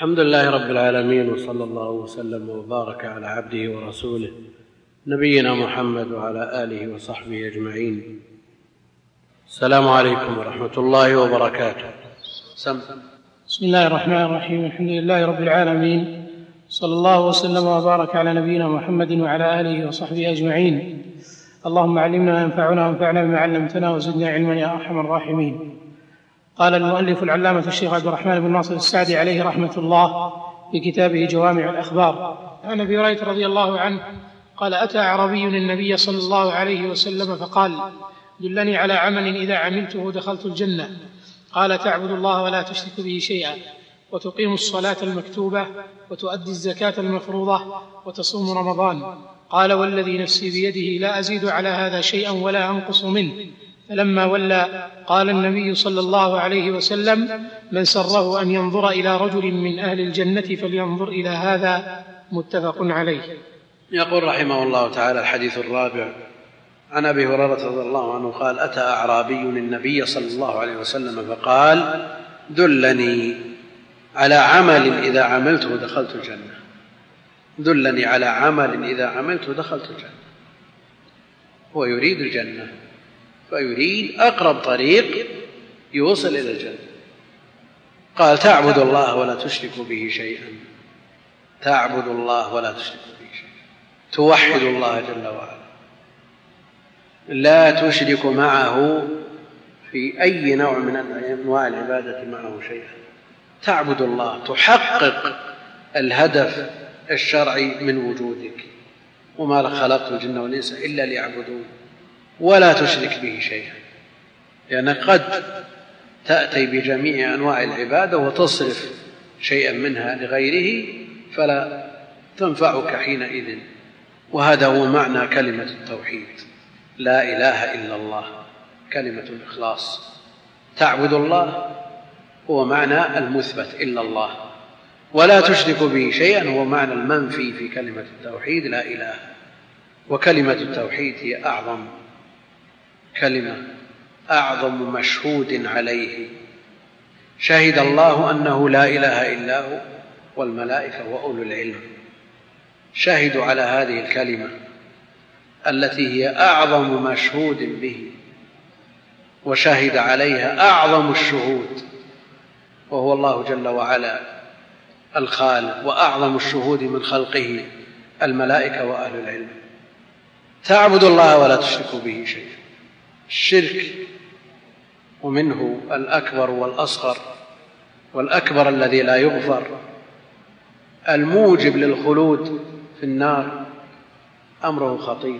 الحمد لله رب العالمين، وصلى الله وسلم وبارك على عبده ورسوله نبينا محمد وعلى آله وصحبه أجمعين. السلام عليكم ورحمة الله وبركاته. بسم الله الرحمن الرحيم. الحمد لله رب العالمين، صلى الله وسلم وبارك على نبينا محمد وعلى آله وصحبه أجمعين. اللهم علمنا ما ينفعنا وانفعنا بما علمتنا وزدنا علما يا أرحم الراحمين. قال المؤلف العلامة الشيخ عبد الرحمن بن ناصر السعدي عليه رحمة الله في كتابه جوامع الأخبار عن أبي هريرة رضي الله عنه قال: أتى أعرابي النبي صلى الله عليه وسلم فقال: دلني على عمل إذا عملته دخلت الجنة. قال: تعبد الله ولا تشرك به شيئا، وتقيم الصلاة المكتوبة، وتؤدي الزكاة المفروضة، وتصوم رمضان. قال: والذي نفسي بيده لا أزيد على هذا شيئا ولا أنقص منه. فلما ولى قال النبي صلى الله عليه وسلم: من سره أن ينظر إلى رجل من أهل الجنة فلينظر إلى هذا. متفق عليه. يقول رحمه الله تعالى: الحديث الرابع عن أبي هريرة رضي الله عنه قال: أتى أعرابي النبي صلى الله عليه وسلم فقال: دلني على عمل إذا عملته دخلت الجنة. دلني على عمل إذا عملته دخلت الجنة. هو يريد الجنة، فيريد أقرب طريق يوصل إلى الجنة. قال: تعبد الله ولا تشرك به شيئا. تعبد الله ولا تشرك به شيئا، توحد الله جل وعلا، لا تشرك معه في أي نوع من أنواع العبادة معه شيئا. تعبد الله، تحقق الهدف الشرعي من وجودك: وما خلقت الجن والإنس إلا ليعبدون. ولا تشرك به شيئا، لأنك قد تأتي بجميع أنواع العبادة وتصرف شيئا منها لغيره فلا تنفعك حينئذ. وهذا هو معنى كلمة التوحيد: لا إله إلا الله، كلمة الإخلاص. تعبد الله هو معنى المثبت إلا الله، ولا تشرك به شيئا هو معنى المنفي في كلمة التوحيد: لا إله. وكلمة التوحيد هي أعظم كلمة، أعظم مشهود عليه. شهد الله أنه لا إله إلا هو والملائكة وأولو العلم، شهدوا على هذه الكلمة التي هي أعظم مشهود به، وشهد عليها أعظم الشهود وهو الله جل وعلا الخالق، وأعظم الشهود من خلقه الملائكة وأهل العلم. تعبد الله ولا تشرك به شيئا. الشرك ومنه الأكبر والأصغر، والأكبر الذي لا يغفر الموجب للخلود في النار أمره خطير،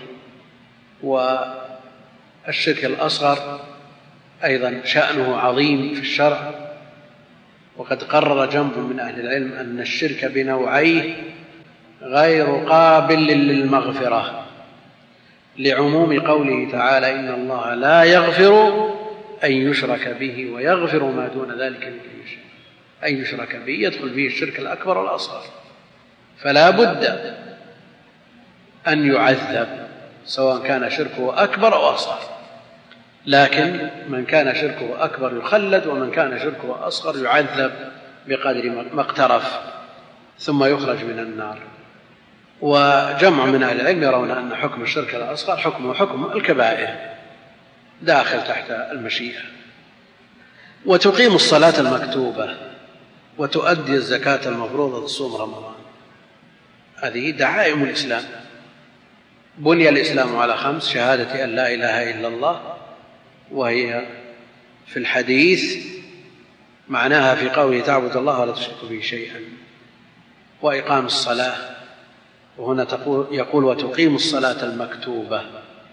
والشرك الأصغر أيضا شأنه عظيم في الشرع. وقد قرر جنب من أهل العلم أن الشرك بنوعيه غير قابل للمغفرة، لعموم قوله تعالى: إن الله لا يغفر أن يشرك به ويغفر ما دون ذلك لمن يشاء. أن يشرك به يدخل فيه الشرك الأكبر والأصغر، فلا بد أن يعذب سواء كان شركه أكبر أو أصغر. لكن من كان شركه أكبر يخلد، ومن كان شركه أصغر يعذب بقدر ما اقترف ثم يخرج من النار. وجمع من أهل العلم يرون أن حكم الشرك الأصغر حكمه حكم الكبائر، داخل تحت المشيئة. وتقيم الصلاة المكتوبة، وتؤدي الزكاة المفروضة، وتصوم رمضان. هذه دعائم الإسلام. بني الإسلام على 5: شهادة أن لا إله إلا الله، وهي في الحديث معناها في قوله: تعبد الله ولا تشرك به شيئا. وإقام الصلاة، وهنا يقول: وتقيم الصلاة المكتوبة،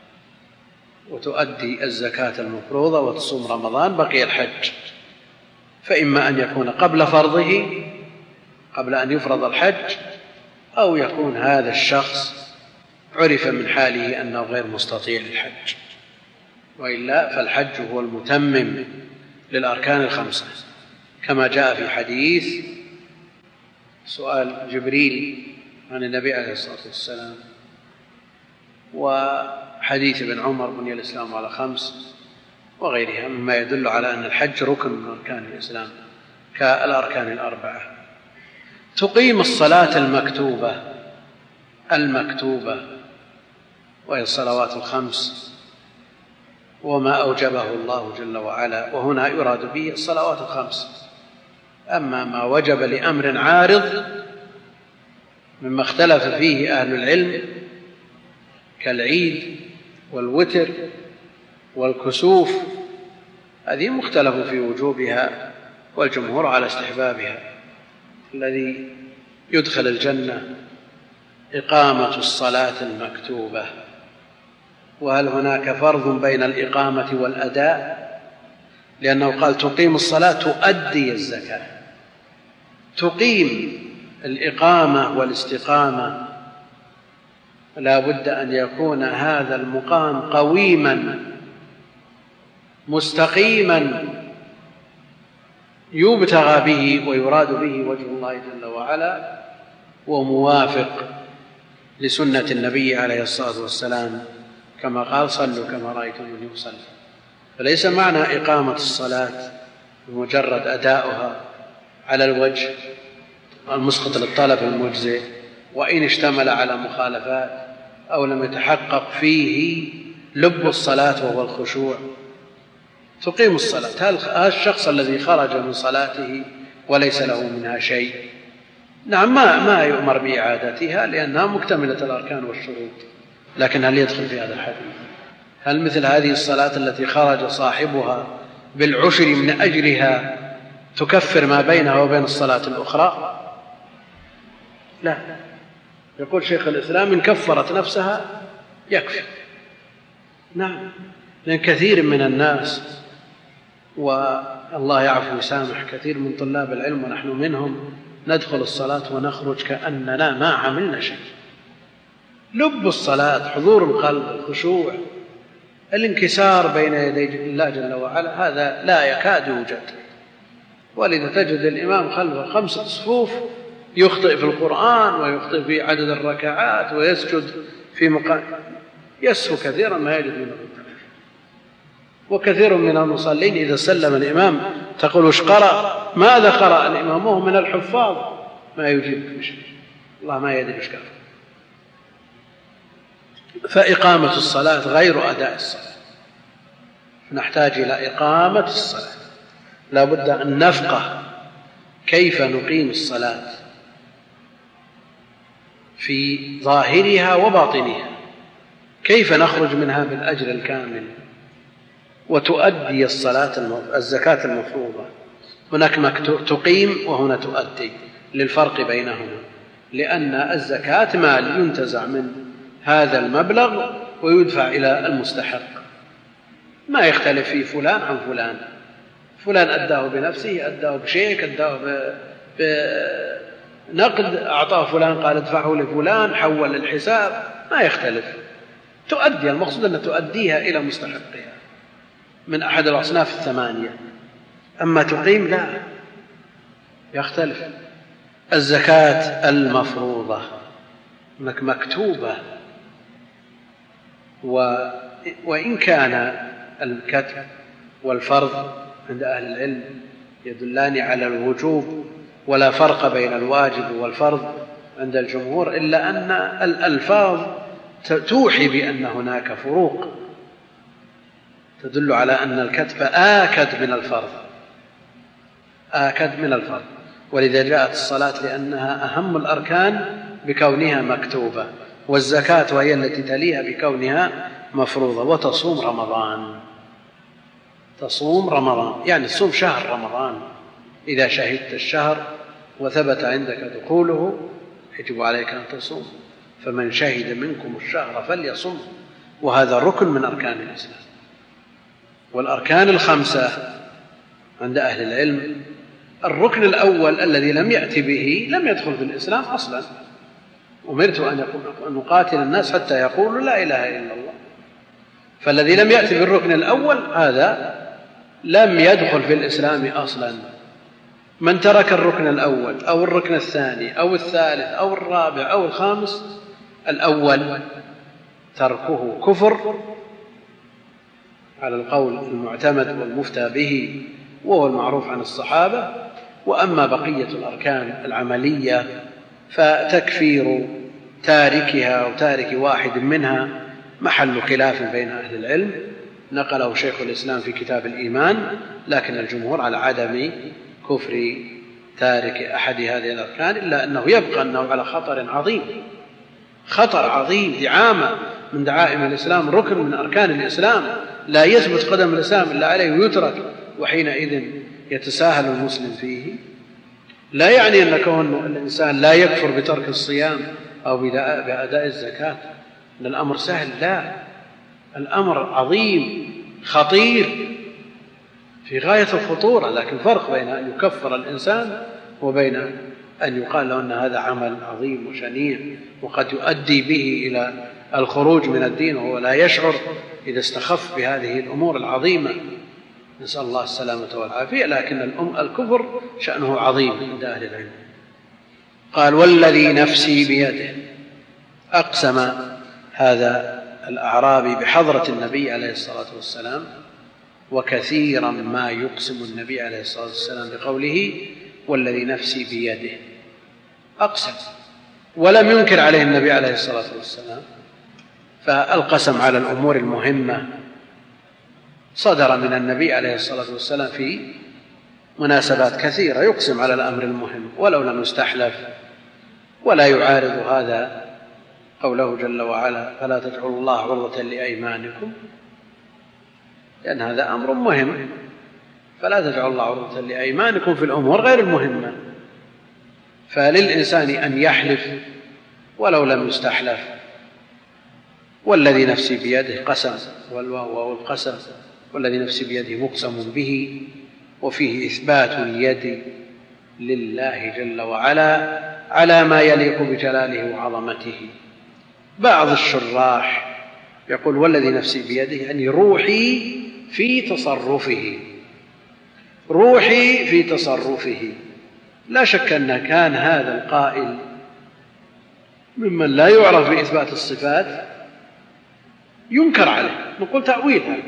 وتؤدي الزكاة المفروضة، وتصوم رمضان. بقي الحج، فإما أن يكون قبل فرضه، قبل أن يفرض الحج، أو يكون هذا الشخص عرف من حاله أنه غير مستطيع للحج، وإلا فالحج هو المتمم للأركان ال5، كما جاء في حديث سؤال جبريل عن النبي عليه الصلاة والسلام، وحديث ابن عمر: بني الإسلام على 5، وغيرها مما يدل على أن الحج ركن من أركان الإسلام كالأركان ال4. تقيم الصلاة المكتوبة وهي الصلوات الخمس وما أوجبه الله جل وعلا، وهنا يراد به الصلوات الخمس. أما ما وجب لأمر عارض مما اختلف فيه أهل العلم كالعيد والوتر والكسوف، هذه مختلف في وجوبها، والجمهور على استحبابها. الذي يدخل الجنة إقامة الصلاة المكتوبة. وهل هناك فرض بين الإقامة والأداء؟ لأنه قال تقيم الصلاة تؤدي الزكاة. تقيم الإقامة والاستقامة لا بد أن يكون هذا المقام قويما مستقيما يبتغى به ويراد به وجه الله جل وعلا، وموافق لسنة النبي عليه الصلاة والسلام كما قال صلوا كما رأيتموني أصلي. فليس معنى إقامة الصلاة بمجرد أداؤها على الوجه المسقط للطلب المجزئ، وإن اشتمل على مخالفات أو لم يتحقق فيه لب الصلاة وهو الخشوع. تقيم الصلاة. هل الشخص الذي خرج من صلاته وليس له منها شيء؟ نعم، ما يؤمر بإعادتها لأنها مكتملة الأركان والشروط، لكن هل يدخل في هذا الحديث؟ هل مثل هذه الصلاة التي خرج صاحبها بالعشر من أجلها تكفر ما بينها وبين الصلاة الأخرى؟ لا. يقول شيخ الإسلام إن كفرت نفسها يكفي. نعم، لأن كثير من الناس، والله يعفو ويسامح، كثير من طلاب العلم ونحن منهم ندخل الصلاة ونخرج كأننا ما عملنا شيء. لب الصلاة حضور القلب، الخشوع، الانكسار بين يدي الله جل وعلا، هذا لا يكاد يوجد. ولذا تجد الإمام خلفه 5 صفوف يخطئ في القرآن ويخطئ في عدد الركعات ويسجد في مقام، يسهو كثيرا ما يجد من الركعات. وكثير من المصلين إذا سلم الإمام تقول وش قرأ؟ ماذا قرأ الإمام؟ وهو من الحفاظ ما يجيب بشيء، الله ما يدري وش قال. فإقامة الصلاة غير أداء الصلاة، نحتاج إلى إقامة الصلاة. لا بد أن نفقه كيف نقيم الصلاة في ظاهرها وباطنها، كيف نخرج منها بالأجر الكامل وتؤدي الزكاة المفروضة. هناك تقيم وهنا تؤدي، للفرق بينهما، لأن الزكاة مال ينتزع من هذا المبلغ ويدفع إلى المستحق، ما يختلف فيه فلان عن فلان. فلان أداه بنفسه، أداه بشيك، أداه بنقد، أعطاه فلان قال ادفعه لفلان، حول الحساب، ما يختلف. تؤدي، المقصود أن تؤديها إلى مستحقها من أحد الأصناف 8. أما تقيم لا، يختلف. الزكاة المفروضة هناك مكتوبة، وإن كان الكتب والفرض عند أهل العلم يدلان على الوجوب ولا فرق بين الواجب والفرض عند الجمهور، إلا أن الألفاظ توحي بأن هناك فروق تدل على أن الكتب آكد من الفرض. ولذا جاءت الصلاة لأنها أهم الأركان بكونها مكتوبة، والزكاة وهي التي تليها بكونها مفروضة. وتصوم رمضان يعني تصوم شهر رمضان. إذا شهدت الشهر وثبت عندك دخوله يجب عليك أن تصوم، فمن شهد منكم الشهر فليصم. وهذا ركن من أركان الإسلام. والأركان 5 عند أهل العلم، الركن الأول الذي لم يأتي به لم يدخل في الإسلام أصلا. أمرت أن نقاتل الناس حتى يقولوا لا إله إلا الله. فالذي لم يأتي بالركن الأول هذا لم يدخل في الإسلام أصلا. من ترك الركن الأول أو الركن الثاني أو الثالث أو الرابع أو الخامس، الأول تركه كفر على القول المعتمد والمفتى به وهو المعروف عن الصحابة، وأما بقية الأركان العملية فتكفير تاركها وتارك واحد منها محل خلاف بين أهل العلم، نقله شيخ الإسلام في كتاب الإيمان، لكن الجمهور على عدم كفر تارك أحد هذه الأركان، إلا أنه يبقى أنه على خطر عظيم، خطر عظيم، دعامة من دعائم الإسلام، ركن من أركان الإسلام لا يثبت قدم الإسلام إلا عليه ويترك، وحينئذ يتساهل المسلم فيه. لا يعني أن كون الإنسان لا يكفر بترك الصيام أو بأداء الزكاة أن الأمر سهل، لا، الأمر عظيم خطير في غاية الخطورة، لكن فرق بين أن يكفر الإنسان وبين أن يقال له أن هذا عمل عظيم وشنيع وقد يؤدي به إلى الخروج من الدين وهو لا يشعر إذا استخف بهذه الأمور العظيمة، نسأل الله السلامة والعافية. لكن الكفر شأنه عظيم عند أهل العلم. قال والذي نفسي بيده، أقسم هذا الأعرابي بحضرة النبي عليه الصلاة والسلام، وكثيرا ما يقسم النبي عليه الصلاة والسلام بقوله والذي نفسي بيده، أقسم، ولم ينكر عليه النبي عليه الصلاة والسلام. فالقسم على الأمور المهمة صدر من النبي عليه الصلاة والسلام في مناسبات كثيرة، يقسم على الأمر المهم ولو لم يستحلف، ولا يعارض هذا قوله جل وعلا فلا تجعلوا الله عرضة لأيمانكم، لأن هذا أمر مهم، فلا تجعلوا الله عرضة لأيمانكم في الأمور غير المهمة. فللإنسان أن يحلف ولو لم يستحلف. والذي نفسي بيده قسم، والواو القسم، والذي نفسي بيده مقسم به، وفيه إثبات اليد لله جل وعلا على ما يليق بجلاله وعظمته. بعض الشراح يقول والذي نفسي بيده يعني روحي في تصرفه، روحي في تصرفه. لا شك أن كان هذا القائل ممن لا يعرف بإثبات الصفات ينكر عليه، نقول تأويل هذا.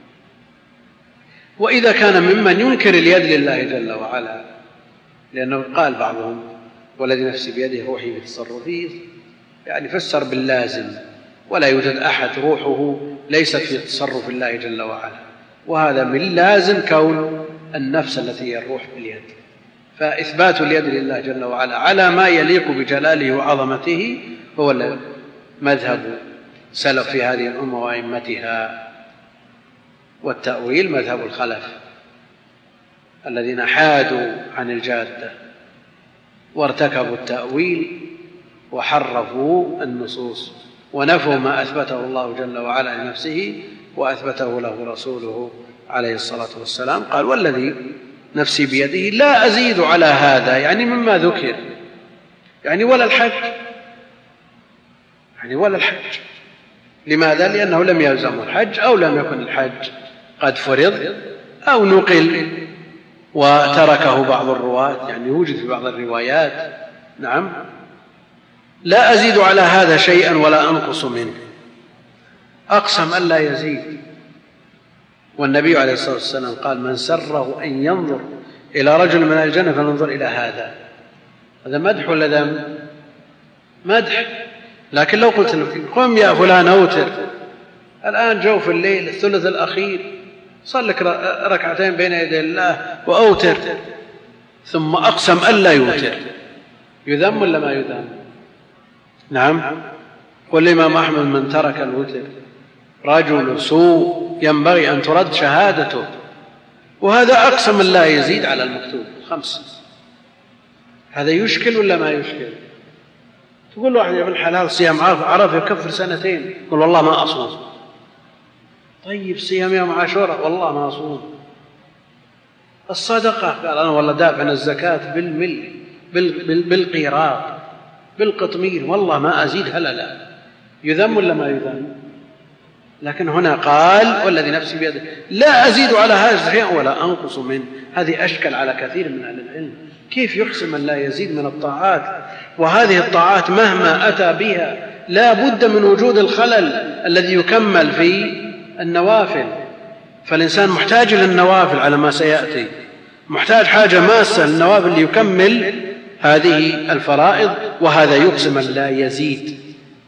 وإذا كان ممن ينكر اليد لله جل وعلا، لأنه قال بعضهم والذي نفسي بيده روحي في تصرفه، يعني فسر باللازم، ولا يوجد أحد روحه ليست في تصرف الله جل وعلا، وهذا من لازم كون النفس التي هي الروح باليد. فإثبات اليد لله جل وعلا على ما يليق بجلاله وعظمته هو مذهب سلف في هذه الأمة وأئمتها. والتأويل مذهب الخلف الذين حادوا عن الجادة وارتكبوا التأويل وحرفوا النصوص ونفوا ما أثبته الله جل وعلا لنفسه وأثبته له رسوله عليه الصلاة والسلام. قال والذي نفسي بيده لا أزيد على هذا، يعني مما ذكر، يعني ولا الحج، يعني ولا الحج. لماذا؟ لأنه لم يلزم الحج، أو لم يكن الحج قد فرض، أو نقل وتركه بعض الرواة، يعني يوجد في بعض الروايات. نعم، لا أزيد على هذا شيئا ولا أنقص منه. أقسم أن لا يزيد. والنبي عليه الصلاة والسلام قال من سره أن ينظر إلى رجل من الجنة فلينظر إلى هذا. هذا مدح ولا ذم؟ مدح. لكن لو قلت له قم يا فلان أوتر، الآن جوف الليل الثلث الأخير، صلك ركعتين بين يدي الله وأوتر، ثم أقسم ألا يوتر، يذم ولا ما يذم؟ نعم. والإمام أحمد من ترك الوتر رجل سوء ينبغي أن ترد شهادته، وهذا أقسم لا يزيد على المكتوب 5. هذا يشكل ولا ما يشكل؟ تقول له واحد يا ابن الحلال صيام عرف يكفر 2 يقول والله ما أصوم. طيب صيام يوم عاشوراء والله ما أصوم. الصدقة قال أنا والله دافع عن الزكاة بالمل بالقيراط بالقطمير والله ما أزيد. هلا لا يذم ولا ما يذم؟ لكن هنا قال والذي نفسي بيده لا أزيد على هذا شيئا ولا أنقص منه. هذه أشكل على كثير من أهل العلم، كيف يقسم أن لا يزيد من الطاعات؟ وهذه الطاعات مهما أتى بها لا بد من وجود الخلل الذي يكمل في النوافل، فالإنسان محتاج للنوافل على ما سيأتي. محتاج حاجة ماسة النوافل ليكمل هذه الفرائض، وهذا يقسم لا يزيد.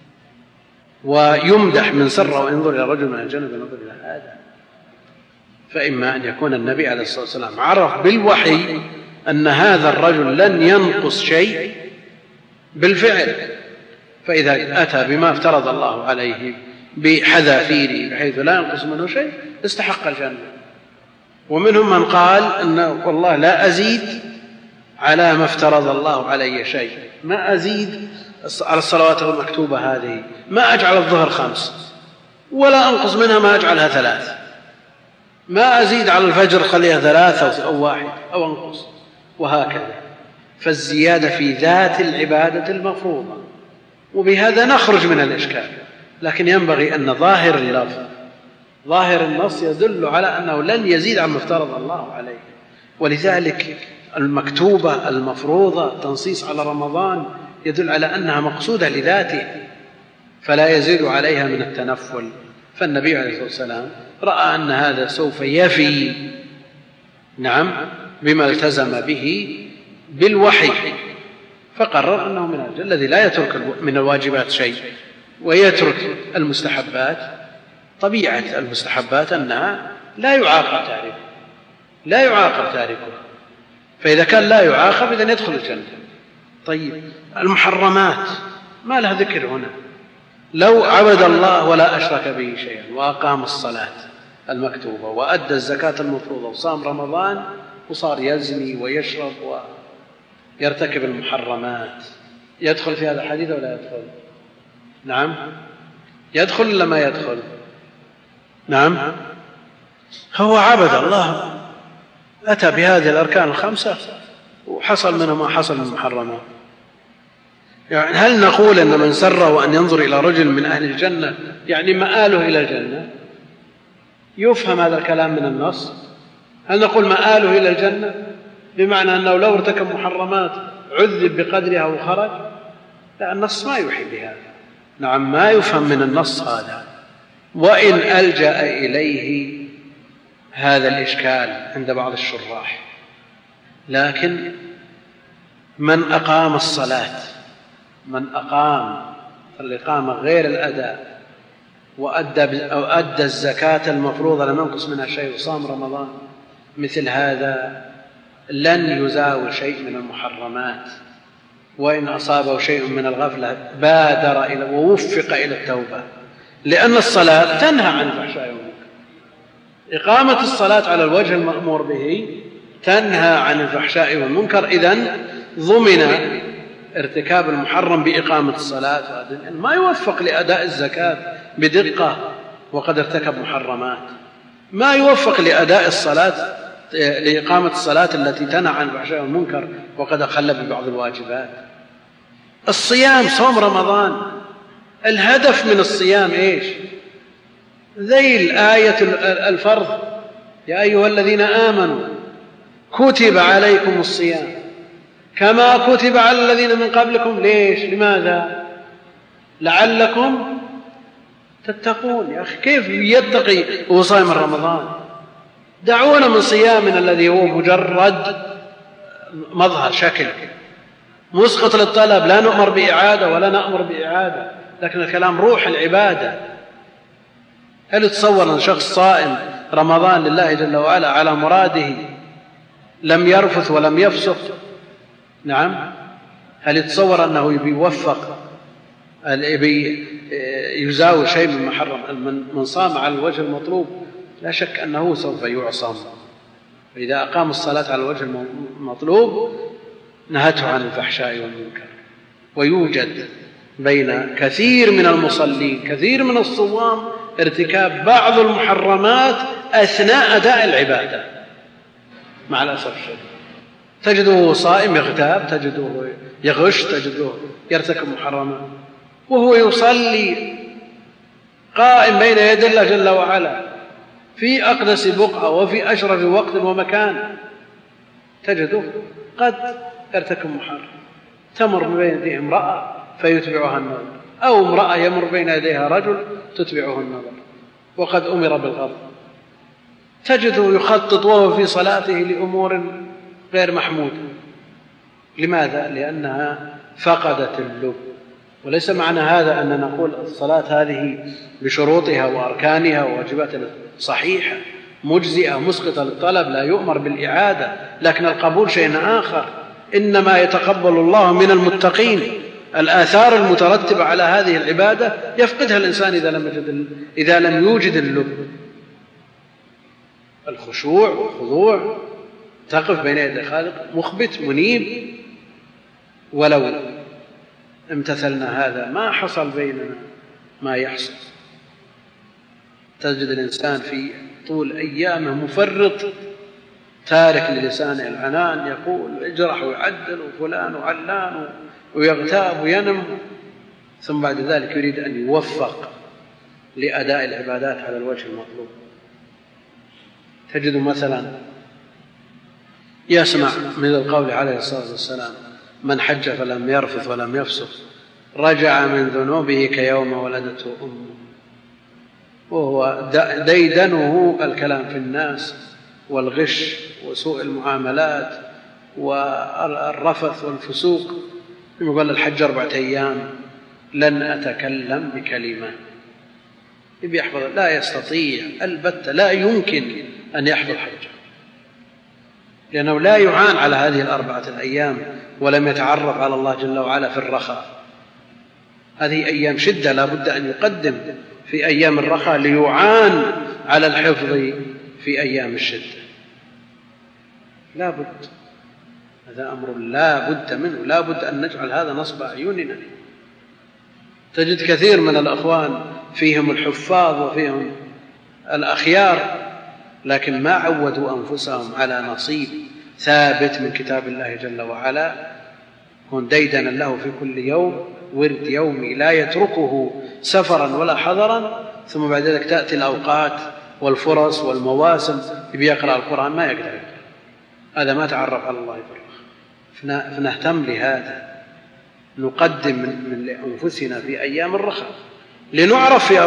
ويمدح من سر وينظر إلى رجل من الجنة بنظر إلى هذا. فإما أن يكون النبي عليه الصلاة والسلام عرف بالوحي أن هذا الرجل لن ينقص شيء بالفعل، فإذا أتى بما افترض الله عليه بحذافيره بحيث لا ينقص منه شيء استحق الجنة. ومنهم من قال أن والله لا أزيد على ما افترض الله علي شيء، ما أزيد على الصلوات المكتوبة هذه، ما أجعل الظهر 5 ولا أنقص منها ما أجعلها 3، ما أزيد على الفجر خليها 3 أو 1 أو أنقص، وهكذا. فالزيادة في ذات العبادة المفروضة، وبهذا نخرج من الإشكال. لكن ينبغي أن ظاهر اللفظ ظاهر النص يدل على أنه لن يزيد عما افترض الله عليه. ولذلك المكتوبة المفروضة تنصيص على رمضان يدل على أنها مقصودة لذاته فلا يزيد عليها من التنفل. فالنبي عليه الصلاة والسلام رأى أن هذا سوف يفي بما التزم به بالوحي، فقرر أنه من أجل الذي لا يترك من الواجبات شيء ويترك المستحبات. طبيعة المستحبات أنها لا يعاقب تاركه، فإذا كان لا يعاقب إذن يدخل الجنة. طيب المحرمات ما لها ذكر هنا. لو عبد الله ولا أشرك به شيئا وأقام الصلاة المكتوبة وأدى الزكاة المفروضة وصام رمضان وصار يزني ويشرب ويرتكب المحرمات، يدخل في هذا الحديث ولا يدخل؟ نعم يدخل ولا ما يدخل؟ نعم هو عبد الله أتى بهذه الأركان ال5 وحصل منه ما حصل من المحرمات. يعني هل نقول أن من سره أن ينظر إلى رجل من أهل الجنة يعني مآله إلى الجنة؟ يفهم هذا الكلام من النص؟ هل نقول مآله إلى الجنة بمعنى أنه لو ارتكب محرمات عذب بقدرها وخرج؟ لا، النص ما يوحي بهذا. نعم ما يفهم من النص هذا. وإن ألجأ إليه هذا الإشكال عند بعض الشراح، لكن من أقام الصلاة، من أقام الإقامة غير الأداء وأدى الزكاة المفروضة لم ينقص منها شيء وصام رمضان، مثل هذا لن يزاول شيء من المحرمات، وإن أصابه شيء من الغفلة بادر إلى ووفق إلى التوبة، لأن الصلاة تنهى عن الفحشاء والمنكر. إقامة الصلاة على الوجه المأمور به تنهى عن الفحشاء والمنكر، إذن ضمن ارتكاب المحرم بإقامة الصلاة. ما يوفق لأداء الزكاة بدقة وقد ارتكب محرمات، ما يوفق لأداء الصلاة لإقامة الصلاة التي تنهى عن الفحشاء والمنكر وقد أخل ببعض الواجبات. الصيام، صوم رمضان، الهدف من الصيام إيش؟ ذيل آية الفرض: يا أيها الذين آمنوا كتب عليكم الصيام كما كتب على الذين من قبلكم. ليش؟ لماذا؟ لعلكم تتقون. يا أخي كيف يتقي وهو صائم رمضان؟ دعونا من صيامنا الذي هو مجرد مظهر شكل مسقط للطلب، لا نؤمر بإعادة ولا نأمر بإعادة، لكن الكلام روح العبادة. هل تصور أن شخص صائم رمضان لله جل وعلا على مراده لم يرفث ولم يفسق؟ نعم. هل يتصور أنه يوفق يزاول شيء من محرم من صام على الوجه المطلوب؟ لا شك أنه سوف يعصم. فإذا أقام الصلاة على الوجه المطلوب نهته عن الفحشاء والمنكر. ويوجد بين كثير من المصلين كثير من الصوام ارتكاب بعض المحرمات أثناء أداء العبادة مع الأسف الشديد. تجده صائم يغتاب، تجده يغش، تجده يرتكب محرمات وهو يصلي قائم بين يدي الله جل وعلا في أقدس بقعة وفي أشرف وقت ومكان، تجده قد يرتكب محرم. تمر بين يديه امرأة فيتبعها النظر، أو امرأة يمر بين يديها رجل تتبعه النظر وقد أمر بالغضب. تجده يخطط وهو في صلاته لأمور غير محمودة. لماذا؟ لأنها فقدت اللب. وليس معنى هذا أن نقول الصلاة هذه بشروطها وأركانها وواجباتها صحيحة مجزئة مسقطة للطلب، لا يؤمر بالإعادة، لكن القبول شيء آخر. إنما يتقبل الله من المتقين. الآثار المترتبة على هذه العبادة يفقدها الإنسان إذا لم يوجد اللب، الخشوع والخضوع، تقف بين يدي خالق مخبت منيب. ولو امتثلنا هذا ما حصل بيننا ما يحصل. تجد الإنسان في طول أيامه مفرط تارك للسانه العنان، يقول اجرح ويعدل وفلان وعلان ويغتاب وينم، ثم بعد ذلك يريد أن يوفق لأداء العبادات على الوجه المطلوب. تجد مثلا يسمع من القول عليه الصلاة والسلام: من حج فلم يرفث ولم يفسق رجع من ذنوبه كيوم ولدته أمه. وهو ديدنه الكلام في الناس والغش وسوء المعاملات والرفث والفسوق. يقول الحج 4 أيام لن أتكلم بكلمة. يحفظ، لا يستطيع البتة، لا يمكن أن يحفظ حجه، لأنه لا يعان على هذه 4 أيام ولم يتعرف على الله جل وعلا في الرخاء. هذه أيام شدة لا بد أن يقدم في أيام الرخاء ليعان على الحفظ في أيام الشدة. لا بد، هذا أمر لا بد منه، لا بد أن نجعل هذا نصب أعيننا. تجد كثير من الأخوان فيهم الحفاظ وفيهم الأخيار، لكن ما عودوا أنفسهم على نصيب ثابت من كتاب الله جل وعلا، يكون ديدنا له في كل يوم، ورد يومي لا يتركه سفرا ولا حضرا. ثم بعد ذلك تأتي الأوقات والفرص والمواسم يقرأ القرآن ما يقدر يقرأ. هذا ما تعرف على الله يبرخ. فنهتم لهذا، نقدم من لأنفسنا في أيام الرخاء لنعرف في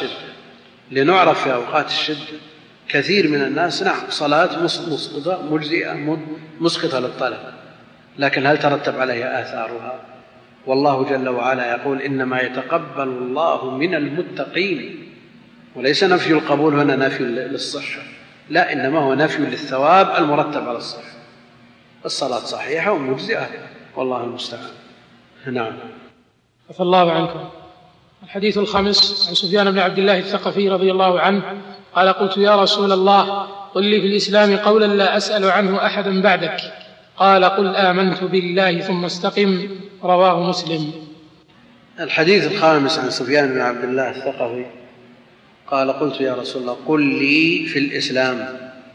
أوقات الشدة. كثير من الناس نعم صلاة مسقطة مجزئة مسقطة للطلب، لكن هل ترتب عليها آثارها؟ والله جل وعلا يقول: إنما يتقبل الله من المتقين. وليس نفي القبول هنا نفي للصحة، لا، إنما هو نفي للثواب المرتب على الصحة. الصلاة صحيحة ومجزئة، والله المستعان. نعم. عفى الله عنكم. الحديث الخامس عن سفيان بن عبد الله الثقفي رضي الله عنه قال: قلت يا رسول الله قل لي في الإسلام قولا لا أسأل عنه أحدا بعدك. قال: قل آمنت بالله ثم استقم. رواه مسلم. الحديث الخامس عن سفيان بن عبد الله الثقفي قال: قلت يا رسول الله قل لي في الإسلام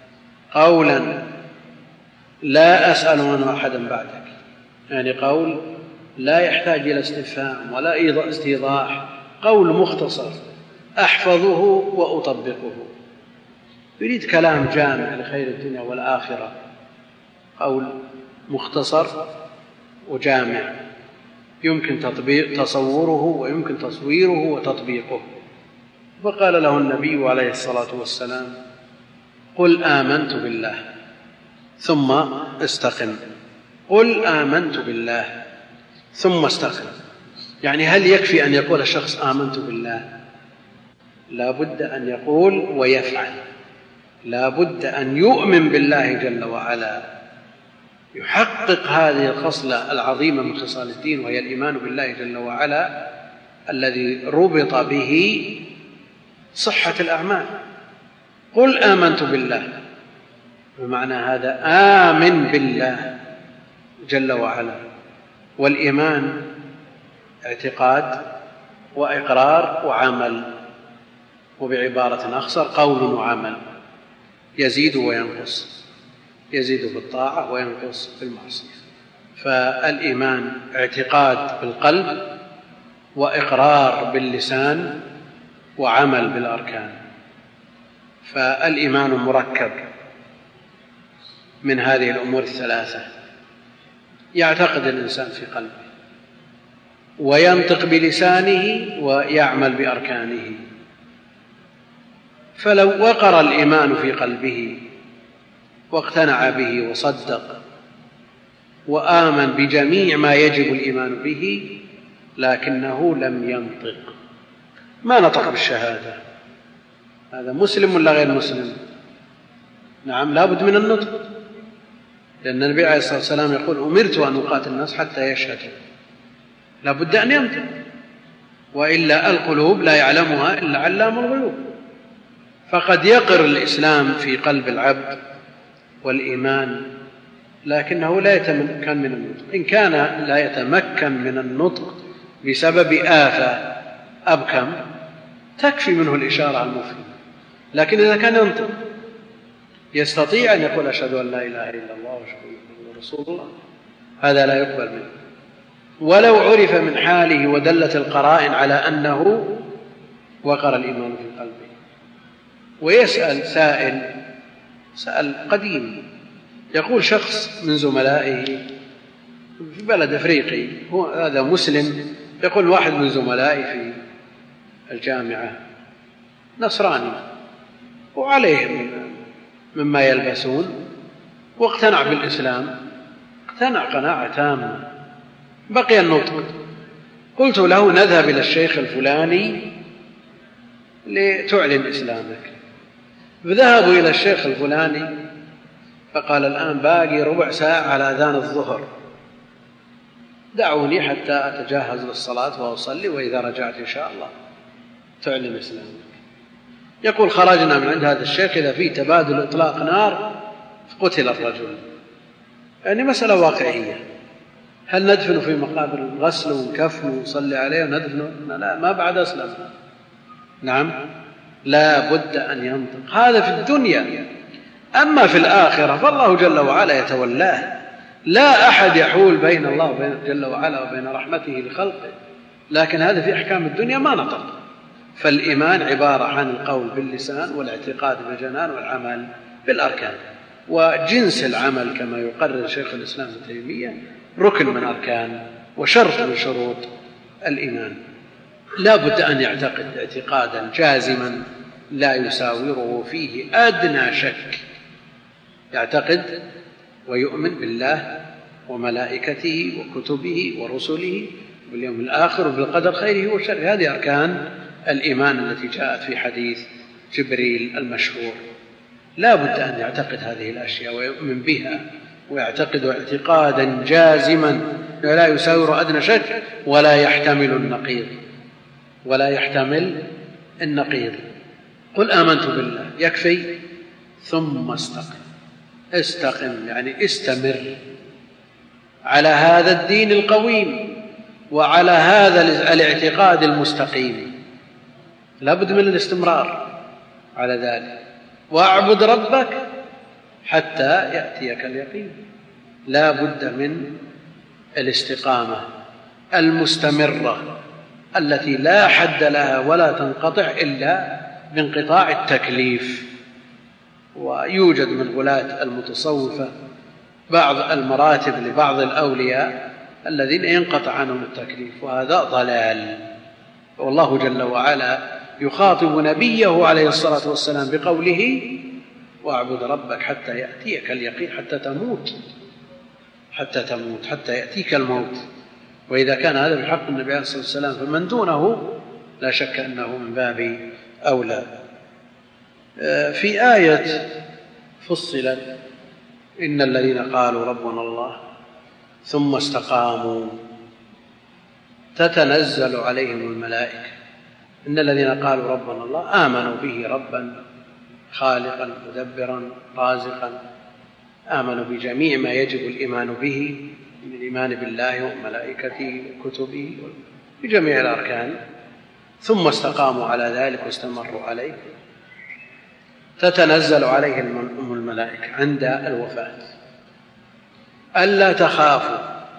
قولا لا أسأل عنه أحدا بعدك، يعني قول لا يحتاج إلى استفهام ولا استيضاح، قول مختصر أحفظه وأطبقه. يريد كلام جامع لخير الدنيا والآخرة، قول مختصر وجامع يمكن تصوره ويمكن تصويره وتطبيقه. فقال له النبي عليه الصلاة والسلام: قل آمنت بالله ثم استقم. قل آمنت بالله ثم استقم. يعني هل يكفي أن يقول الشخص آمنت بالله؟ لا بد أن يقول ويفعل، لا بد أن يؤمن بالله جل وعلا، يحقق هذه الخصلة العظيمة من خصال الدين، وهي الإيمان بالله جل وعلا الذي ربط به صحة الأعمال. قل آمنت بالله، بمعنى هذا آمن بالله جل وعلا. والإيمان اعتقاد وإقرار وعمل، وبعبارة أخصر قول وعمل، يزيد وينقص، يزيد بالطاعة وينقص بالمعصية. فالإيمان اعتقاد بالقلب وإقرار باللسان وعمل بالأركان. فالإيمان مركب من هذه الأمور الثلاثة، يعتقد الإنسان في قلبه وينطق بلسانه ويعمل بأركانه. فلو وقر الإيمان في قلبه واقتنع به وصدق وآمن بجميع ما يجب الإيمان به لكنه لم ينطق، ما نطق بالشهادة، هذا مسلم ولا غير مسلم؟ نعم، لا بد من النطق، لأن النبي عليه الصلاة والسلام يقول أمرت أن أقاتل الناس حتى يشهدوا، لا بد أن ينطق، وإلا القلوب لا يعلمها إلا علام الغيوب. فقد يقر الإسلام في قلب العبد والإيمان لكنه لا يتمكن من النطق. إن كان لا يتمكن من النطق بسبب آفة أبكم تكفي منه الإشارة المفيدة، لكن إذا كان ينطق يستطيع أن يقول أشهد أن لا إله إلا الله وأشهد أن محمدا رسول الله، هذا لا يقبل منه ولو عرف من حاله ودلت القرائن على أنه وقر الإيمان في قلبه. ويسأل سأل قديم، يقول شخص من زملائه في بلد أفريقي، هذا مسلم، يقول واحد من زملائي في الجامعة نصراني وعليه مما يلبسون واقتنع بالإسلام، اقتنع قناعة تامة، بقي النطق. قلت له نذهب إلى الشيخ الفلاني لتعلن إسلامك. فذهبوا إلى الشيخ الفلاني فقال الآن باقي ربع ساعة على أذان الظهر، دعوني حتى أتجهز للصلاة وأصلي، وإذا رجعت إن شاء الله تعلن إسلامك. يقول خرجنا من عند هذا الشيخ إذا في تبادل إطلاق نار قتل الرجل، يعني مسألة واقعية. هل ندفن في مقابر الغسل ونكفن ونصلي عليه وندفنه؟ لا، ما بعد أسلم. نعم، لا بد أن ينطق، هذا في الدنيا. أما في الآخرة فالله جل وعلا يتولاه، لا أحد يحول بين الله جل وعلا وبين رحمته لخلقه، لكن هذا في أحكام الدنيا ما نطق. فالإيمان عبارة عن القول باللسان والاعتقاد بالجنان والعمل بالأركان، وجنس العمل كما يقرر شيخ الإسلام ابن تيمية ركن من أركان وشرط من شروط الإيمان. لا بد أن يعتقد اعتقادا جازما لا يساوره فيه أدنى شك، يعتقد ويؤمن بالله وملائكته وكتبه ورسله واليوم الآخر وبالقدر خيره وشره، هذه أركان الإيمان التي جاءت في حديث جبريل المشهور. لا بد أن يعتقد هذه الأشياء ويؤمن بها ويعتقد اعتقادا جازما لا يساور أدنى شك ولا يحتمل النقيض. قل آمنت بالله يكفي، ثم استقم يعني استمر على هذا الدين القويم وعلى هذا الاعتقاد المستقيم، لا بد من الاستمرار على ذلك. واعبد ربك حتى يأتيك اليقين، لا بد من الاستقامة المستمرة التي لا حد لها ولا تنقطع إلا بانقطاع التكليف. ويوجد من غلاة المتصوفة بعض المراتب لبعض الأولياء الذين ينقطع عنهم التكليف، وهذا ضلال. والله جل وعلا يخاطب نبيه عليه الصلاة والسلام بقوله واعبد ربك حتى يأتيك اليقين، حتى يأتيك الموت. وإذا كان هذا بحق النبي عليه الصلاة والسلام فمن دونه لا شك أنه من باب أولى. في آية فصلت إن الذين قالوا ربنا الله ثم استقاموا تتنزل عليهم الملائكة. إن الذين قالوا ربنا الله آمنوا به ربا خالقا مدبرا رازقا، آمنوا بجميع ما يجب الإيمان به من الإيمان بالله وملائكته وكتبه بجميع الأركان، ثم استقاموا على ذلك واستمروا عليه تتنزل عليهم الملائكة عند الوفاة ألا تخافوا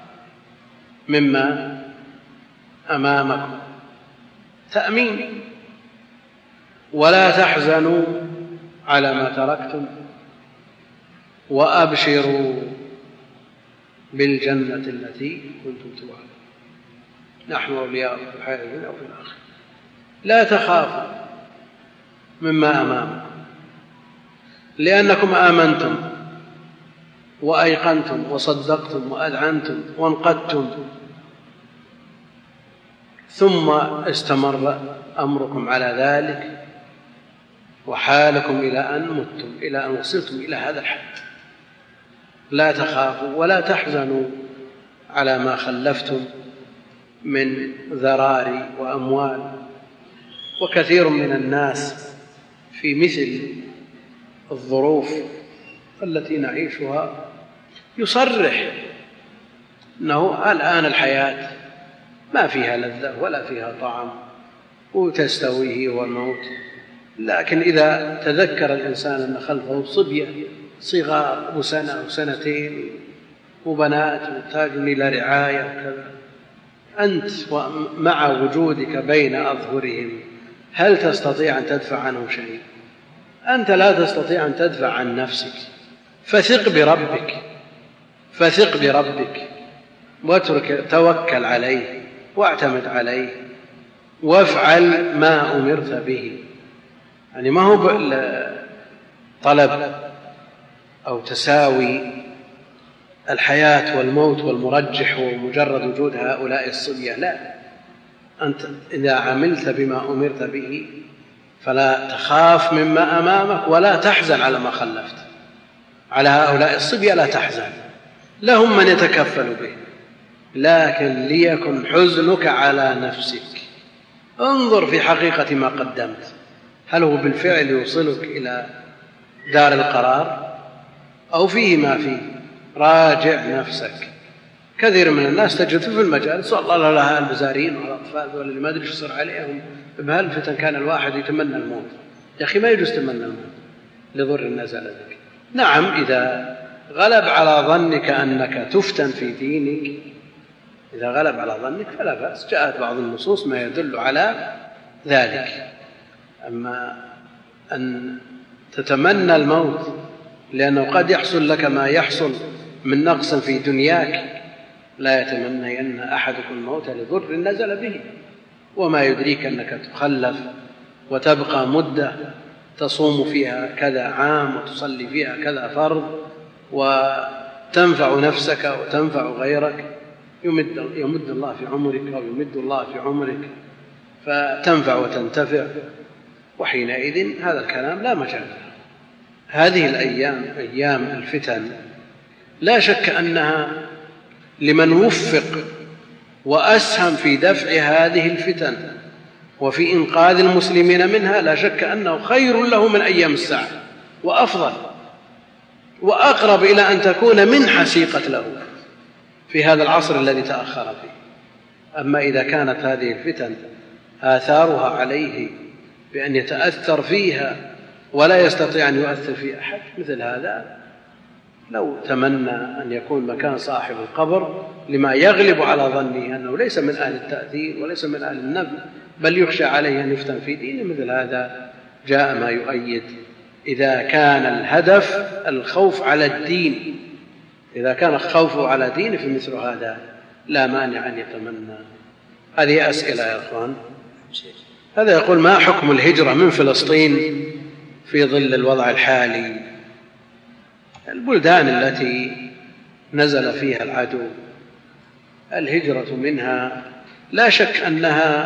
مما أمامكم، تأمين، ولا تحزنوا على ما تركتم، وأبشروا بالجنة التي كنتم توعدون، نحن أولياؤكم في الحياة الدنيا وفي الآخرة. لا تخافوا مما أمامكم لأنكم آمنتم وأيقنتم وصدقتم وأذعنتم وانقدتم، ثم استمر أمركم على ذلك وحالكم إلى أن متم، إلى أن وصلتم إلى هذا الحد، لا تخافوا ولا تحزنوا على ما خلفتم من ذراري وأموال. وكثير من الناس في مثل الظروف التي نعيشها يصرح أنه الآن الحياة ما فيها لذة ولا فيها طعم وتستويه هو الموت، لكن إذا تذكر الإنسان أن خلفه صبية صغار وسنة وسنتين وبنات محتاجون إلى رعاية وكذا، أنت مع وجودك بين أظهرهم هل تستطيع أن تدفع عنهم شيء؟ أنت لا تستطيع أن تدفع عن نفسك، فثق بربك، فثق بربك واترك، توكل عليه واعتمد عليه وافعل ما أمرت به. يعني ما هو طلب أو تساوي الحياة والموت والمرجح ومجرد وجود هؤلاء الصبية، لا، أنت إذا عملت بما أمرت به فلا تخاف مما أمامك ولا تحزن على ما خلفت. على هؤلاء الصبية لا تحزن، لهم من يتكفل به، لكن ليكن حزنك على نفسك. انظر في حقيقة ما قدمت، هل هو بالفعل يوصلك إلى دار القرار أو فيه ما فيه؟ راجع نفسك. كثير من الناس تجد في المجالس والله لها البزارين والأطفال واللي ما أدري ايش يصير عليهم بهالفتن، كان الواحد يتمنى الموت. يا أخي ما يجوز تمنى الموت لضر نزل بك. نعم إذا غلب على ظنك أنك تفتن في دينك، إذا غلب على ظنك فلا بأس، جاءت بعض النصوص ما يدل على ذلك. أما أن تتمنى الموت لأنه قد يحصل لك ما يحصل من نقص في دنياك، لا يتمنين أحدكم الموت لضر نزل به، وما يدريك أنك تخلف وتبقى مدة تصوم فيها كذا عام وتصلي فيها كذا فرض وتنفع نفسك وتنفع غيرك، يمد الله في عمرك أو يمد الله في عمرك فتنفع وتنتفع، وحينئذ هذا الكلام لا مجال له. هذه الأيام أيام الفتن لا شك أنها لمن وفق وأسهم في دفع هذه الفتن وفي إنقاذ المسلمين منها لا شك أنه خير له من أيام الساعة وأفضل وأقرب إلى أن تكون منحة سيقت له في هذا العصر الذي تأخر فيه. أما إذا كانت هذه الفتن آثارها عليه بأن يتأثر فيها ولا يستطيع أن يؤثر في أحد، مثل هذا لو تمنى أن يكون مكان صاحب القبر لما يغلب على ظنه أنه ليس من أهل التأثير وليس من أهل النفع بل يخشى عليه أن يفتن في دينه، مثل هذا جاء ما يؤيد. إذا كان الهدف الخوف على الدين، إذا كان الخوف على دينه فمثل هذا لا مانع أن يتمنى. هذه أسئلة يا أخوان. هذا يقول: ما حكم الهجرة من فلسطين في ظل الوضع الحالي؟ البلدان التي نزل فيها العدو الهجرة منها لا شك أنها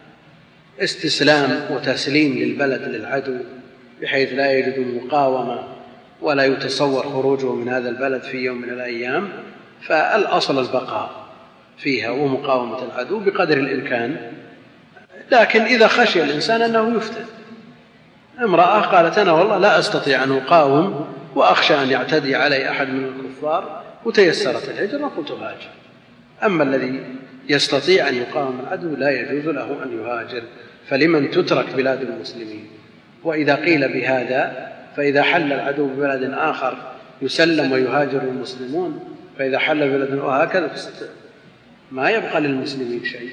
استسلام وتسليم للبلد للعدو بحيث لا يجد مقاومة ولا يتصور خروجه من هذا البلد في يوم من الأيام، فالأصل البقاء فيها ومقاومة العدو بقدر الإمكان. لكن إذا خشي الإنسان أنه يفتن، امرأة قالت: أنا والله لا أستطيع أن أقاوم وأخشى أن يعتدي علي أحد من الكفار وتيسرت الهجرة، قلت هاجر. أما الذي يستطيع أن يقاوم العدو لا يجوز له أن يهاجر، فلمن تترك بلاد المسلمين؟ وإذا قيل بهذا فإذا حل العدو ببلد آخر يسلم ويهاجر المسلمون، فإذا حل بلد وهكذا ما يبقى للمسلمين شيء.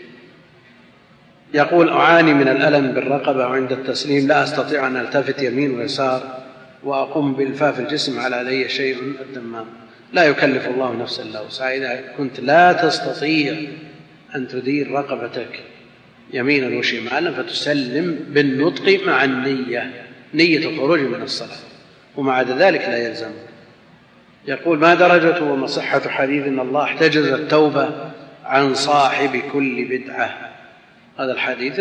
يقول: أعاني من الألم بالرقبة وعند التسليم لا أستطيع أن ألتفت يمين ويسار وأقوم بإلفاف الجسم على علي شيء الدمام. لا يكلف الله نفسا إلا وسعها. إذا كنت لا تستطيع أن تدير رقبتك يمينا وشمالا فتسلم بالنطق مع النية، نية الخروج من الصلاة، ومع ذلك لا يلزمك. يقول: ما درجة ومصحة حديث إن الله احتجز التوبة عن صاحب كل بدعة؟ هذا الحديث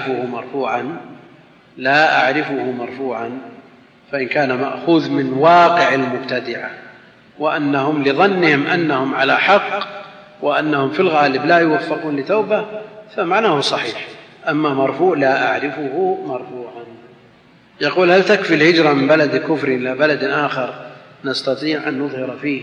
لا أعرفه مرفوعا، فإن كان مأخوذ من واقع المبتدعة وأنهم لظنهم أنهم على حق وأنهم في الغالب لا يوفقون لتوبة فمعناه صحيح، أما مرفوع لا أعرفه مرفوعا. يقول: هل تكفي الهجرة من بلد كفر إلى بلد آخر نستطيع أن نظهر فيه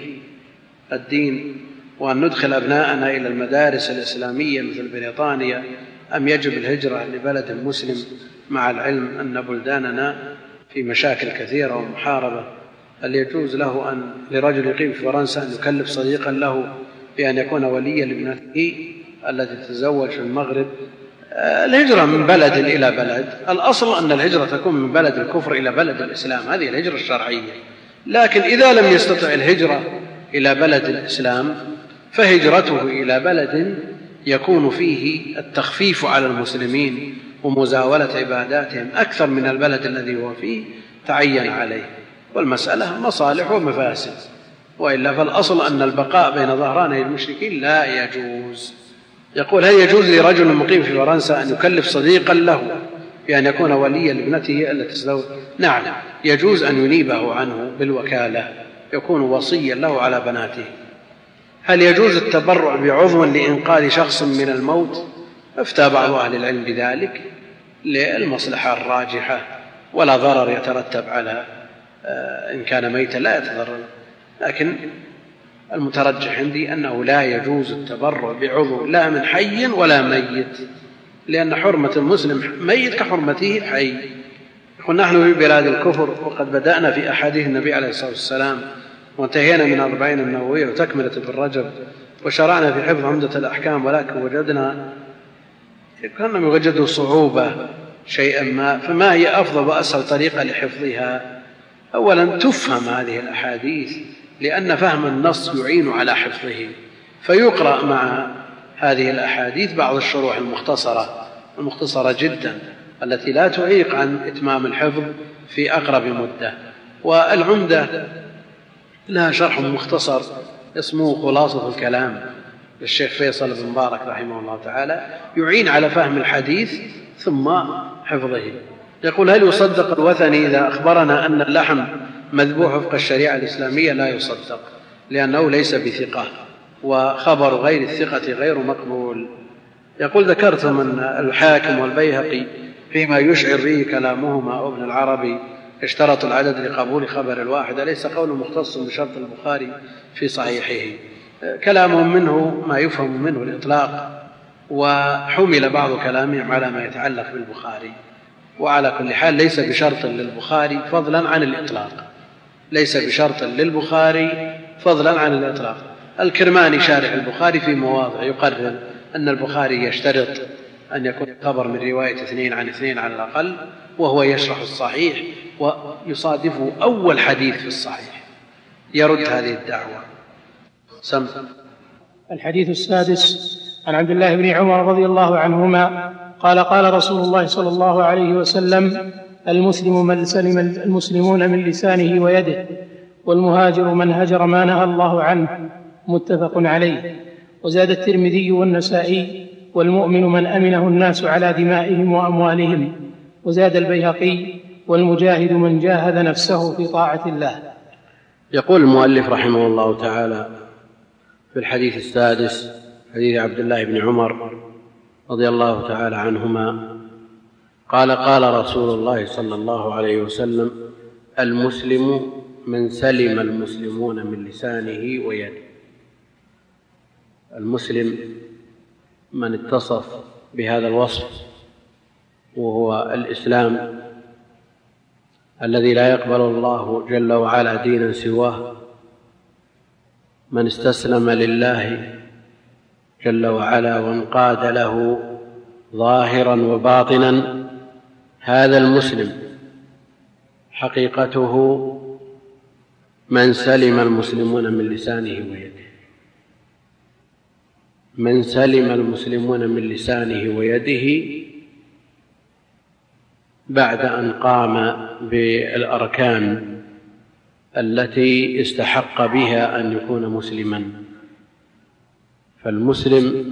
الدين وأن ندخل أبناءنا إلى المدارس الإسلامية مثل بريطانيا، أم يجب الهجرة لبلد مسلم مع العلم أن بلداننا في مشاكل كثيرة ومحاربة؟ هل يجوز له أن لرجل يقيم في فرنسا أن يكلف صديقا له بأن يكون وليا لابنته التي تتزوج في المغرب؟ الهجرة من بلد إلى بلد، الأصل أن الهجرة تكون من بلد الكفر إلى بلد الإسلام، هذه الهجرة الشرعية. لكن إذا لم يستطع الهجرة إلى بلد الإسلام فهجرته إلى بلد يكون فيه التخفيف على المسلمين ومزاولة عباداتهم أكثر من البلد الذي هو فيه تعين عليه، والمسألة مصالح ومفاسد، وإلا فالأصل أن البقاء بين ظهراني المشركين لا يجوز. يقول: هل يجوز لرجل مقيم في فرنسا أن يكلف صديقا له بأن يكون وليا لابنته التي تزوج؟ نعم، يجوز أن ينيبه عنه بالوكالة، يكون وصيا له على بناته. هل يجوز التبرع بعضو لإنقاذ شخص من الموت؟ افتى بعض أهل العلم بذلك للمصلحة الراجحة، ولا ضرر يترتب على إن كان ميتا لا يتضرر، لكن المترجح عندي أنه لا يجوز التبرع بعضو لا من حي ولا ميت، لأن حرمة المسلم ميت كحرمته حي. يقول: نحن في بلاد الكفر وقد بدأنا في أحاديث النبي عليه الصلاة والسلام وانتهينا من 40 النووية وتكملة ابن رجب وشرعنا في حفظ عمدة الأحكام، ولكن وجدنا كأنهم يوجدوا صعوبة شيئا ما، فما هي أفضل وأسهل طريقة لحفظها؟ أولا تفهم هذه الأحاديث، لأن فهم النص يعين على حفظه، فيقرأ مع هذه الأحاديث بعض الشروح المختصرة جدا التي لا تعيق عن إتمام الحفظ في أقرب مدة. والعمدة لها شرح مختصر اسمه خلاصة الكلام للشيخ فيصل بن مبارك رحمه الله تعالى، يعين على فهم الحديث ثم حفظه. يقول: هل يصدق الوثني إذا أخبرنا أن اللحم مذبوح وفق الشريعة الإسلامية؟ لا يصدق، لأنه ليس بثقة، وخبر غير الثقة غير مقبول. يقول: ذكرت من الحاكم والبيهقي فيما يشعر به كلامهما وابن العربي اشترط العدد لقبول خبر الواحد، أليس قول مختص بشرط البخاري في صحيحه؟ كلامهم منه ما يفهم منه الإطلاق، وحمل بعض كلامهم على ما يتعلق بالبخاري، وعلى كل حال ليس بشرط للبخاري فضلا عن الإطلاق، ليس بشرط للبخاري فضلا عن الإطلاق. الكرماني شارح البخاري في مواضع يقرر أن البخاري يشترط أن يكون خبر من رواية 2 عن 2 على الأقل، وهو يشرح الصحيح ويصادفه أول حديث في الصحيح يرد هذه الدعوة. الحديث السادس عن عبد الله بن عمر رضي الله عنهما قال: قال رسول الله صلى الله عليه وسلم: المسلم من سلم المسلمون من لسانه ويده، والمهاجر من هجر ما نهى الله عنه، متفق عليه. وزاد الترمذي والنسائي: والمؤمن من أمنه الناس على دمائهم وأموالهم. وزاد البيهقي: والمجاهد من جاهد نفسه في طاعة الله. يقول المؤلف رحمه الله تعالى في الحديث السادس، حديث عبد الله بن عمر رضي الله تعالى عنهما قال: قال رسول الله صلى الله عليه وسلم: المسلم من سلم المسلمون من لسانه ويده. المسلم من اتصف بهذا الوصف، وهو الإسلام الذي لا يقبل الله جل وعلا دينا سواه، من استسلم لله جل وعلا وانقاد له ظاهرا وباطنا، هذا المسلم حقيقته من سلم المسلمون من لسانه ويده، من سلم المسلمون من لسانه ويده بعد أن قام بالأركان التي استحق بها أن يكون مسلما. فالمسلم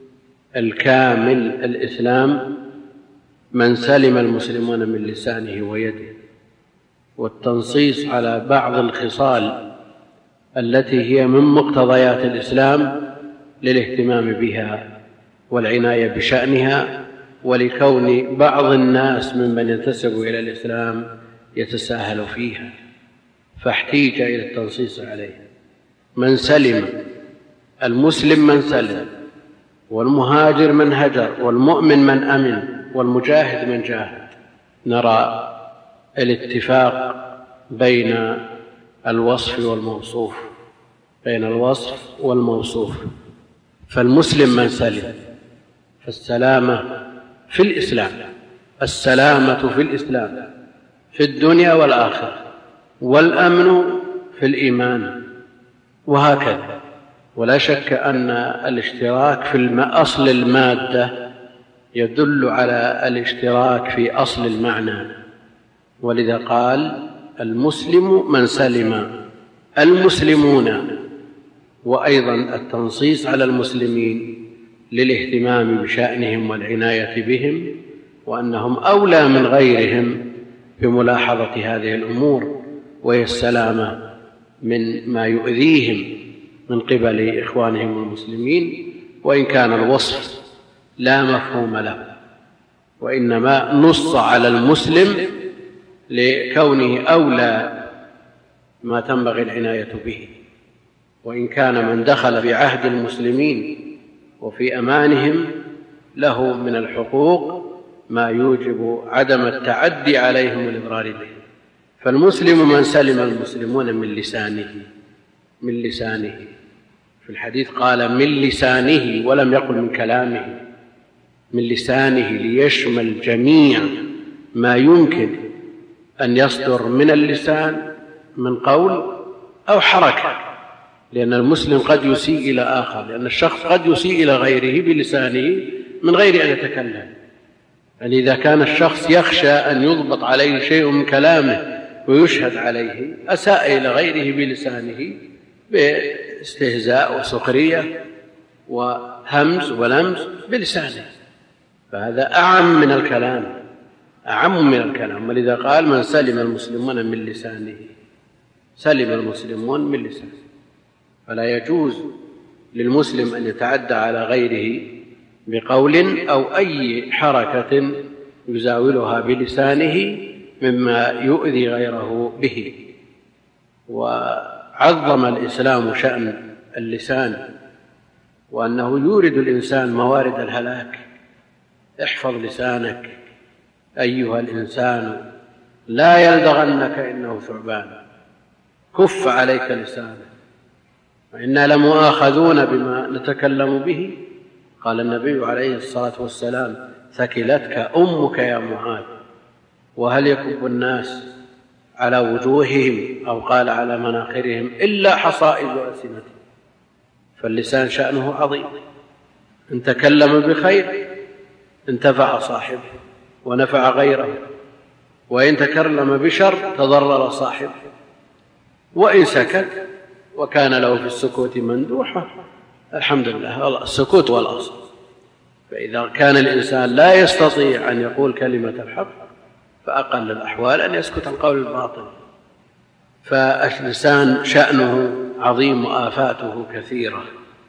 الكامل الإسلام من سلم المسلمون من لسانه ويده. والتنصيص على بعض الخصال التي هي من مقتضيات الإسلام للاهتمام بها والعناية بشأنها، ولكون بعض الناس ممن ينتسب إلى الإسلام يتساهل فيها، فاحتيج إلى التنصيص عليه. من سلم، المسلم من سلم، والمهاجر من هجر، والمؤمن من أمن، والمجاهد من جاهد. نرى الاتفاق بين الوصف والموصوف، بين الوصف والموصوف. فالمسلم من سلم، فالسلامة في الإسلام، السلامة في الإسلام في الدنيا والآخرة، والأمن في الإيمان، وهكذا. ولا شك أن الاشتراك في أصل المادة يدل على الاشتراك في أصل المعنى، ولذا قال المسلم من سلم المسلمون. وأيضا التنصيص على المسلمين للاهتمام بشأنهم والعناية بهم، وأنهم أولى من غيرهم بملاحظة هذه الأمور، وهي السلامة من ما يؤذيهم من قبل إخوانهم المسلمين، وإن كان الوصف لا مفهوم له، وإنما نص على المسلم لكونه أولى ما تنبغي العناية به. وإن كان من دخل في عهد المسلمين وفي أمانهم له من الحقوق ما يوجب عدم التعدي عليهم والإضرار بهم. فالمسلم من سلم المسلمون من لسانه. في الحديث قال من لسانه ولم يقل من كلامه، من لسانه، ليشمل جميع ما يمكن أن يصدر من اللسان من قول أو حركة، لأن المسلم قد يسيء إلى آخر، لأن الشخص قد يسيء إلى غيره بلسانه من غير أن يتكلم. يعني إذا كان الشخص يخشى أن يضبط عليه شيء من كلامه ويشهد عليه، أساء إلى غيره بلسانه باستهزاء وسخرية وهمز ولمز بلسانه، فهذا أعم من الكلام. ولذا قال من سلم المسلمون من لسانه، سلم المسلمون من لسانه. فلا يجوز للمسلم أن يتعدى على غيره بقول أو أي حركة يزاولها بلسانه مما يؤذي غيره به. وعظم الإسلام شأن اللسان، وأنه يورد الإنسان موارد الهلاك. احفظ لسانك أيها الإنسان لا يلدغنك إنه ثعبان، كف عليك لسانك وإنا لمؤاخذون بما نتكلم به. قال النبي عليه الصلاة والسلام ثكلتك أمك يا معاذ. وهل يكب الناس على وجوههم أو قال على مناخرهم إلا حصائد ألسنتهم؟ فاللسان شأنه عظيم، إن تكلم بخير انتفع صاحبه ونفع غيره، وإن تكلم بشر تضرر صاحبه، وإن سكت وكان له في السكوت مندوحة الحمد لله، السكوت والأصل. فإذا كان الإنسان لا يستطيع أن يقول كلمة الحق فأقل الأحوال أن يسكت عن قول الباطل. فاللسان شأنه عظيم وآفاته كثيرة،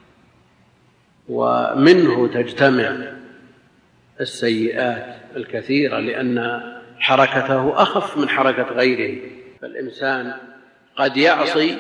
ومنه تجتمع السيئات الكثيرة، لأن حركته أخف من حركة غيره. فالإنسان قد يعصي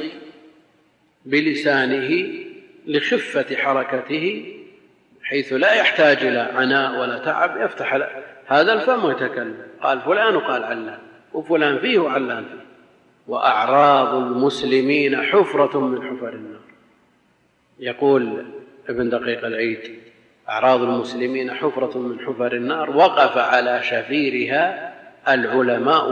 بلسانه لخفة حركته، حيث لا يحتاج إلى عناء ولا تعب، يفتح هذا الفم ويتكلم، قال فلان وقال علان، وفلان فيه وعلان فيه. وأعراض المسلمين حفرة من حفر النار. يقول ابن دقيق العيد أعراض المسلمين حفرة من حفر النار، وقف على شفيرها العلماء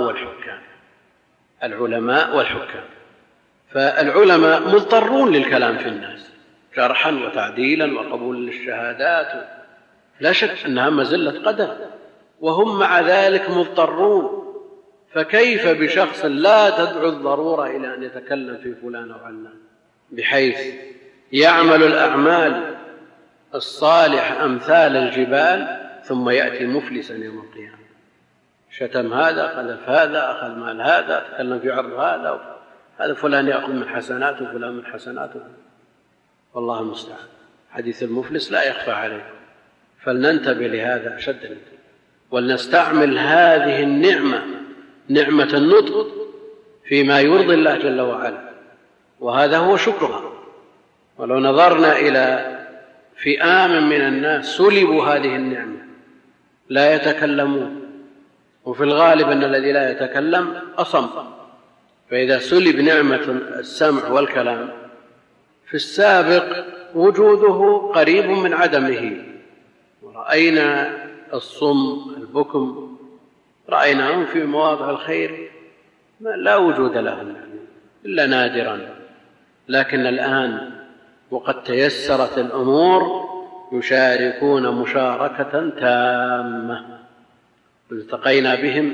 والحكام. فالعلماء مضطرون للكلام في الناس شرحا وتعديلا وقبول للشهادات، لا شك أنها مزلة قدر، وهم مع ذلك مضطرون. فكيف بشخص لا تدعو الضرورة إلى أن يتكلم في فلان أو علان، بحيث يعمل الأعمال الصالحة أمثال الجبال ثم يأتي مفلسا يوم القيامة، شتم هذا، قذف هذا، أخذ مال هذا، تكلم في عرض هذا فلان يأخذ من حسناته وفلان من حسناته، والله المستعان. حديث المفلس لا يخفى عليكم، فلننتبه لهذا أشد الانتباه، ولنستعمل هذه النعمة، نعمة النطق، فيما يرضي الله جل وعلا، وهذا هو شكرها. ولو نظرنا إلى فئام من الناس سلبوا هذه النعمة لا يتكلمون، وفي الغالب أن الذي لا يتكلم أصم، فإذا سلب نعمة السمع والكلام في السابق وجوده قريب من عدمه، ورأينا الصم البكم رأيناهم في مواضع الخير لا وجود لهم إلا نادرا، لكن الآن وقد تيسرت الأمور يشاركون مشاركة تامة. التقينا بهم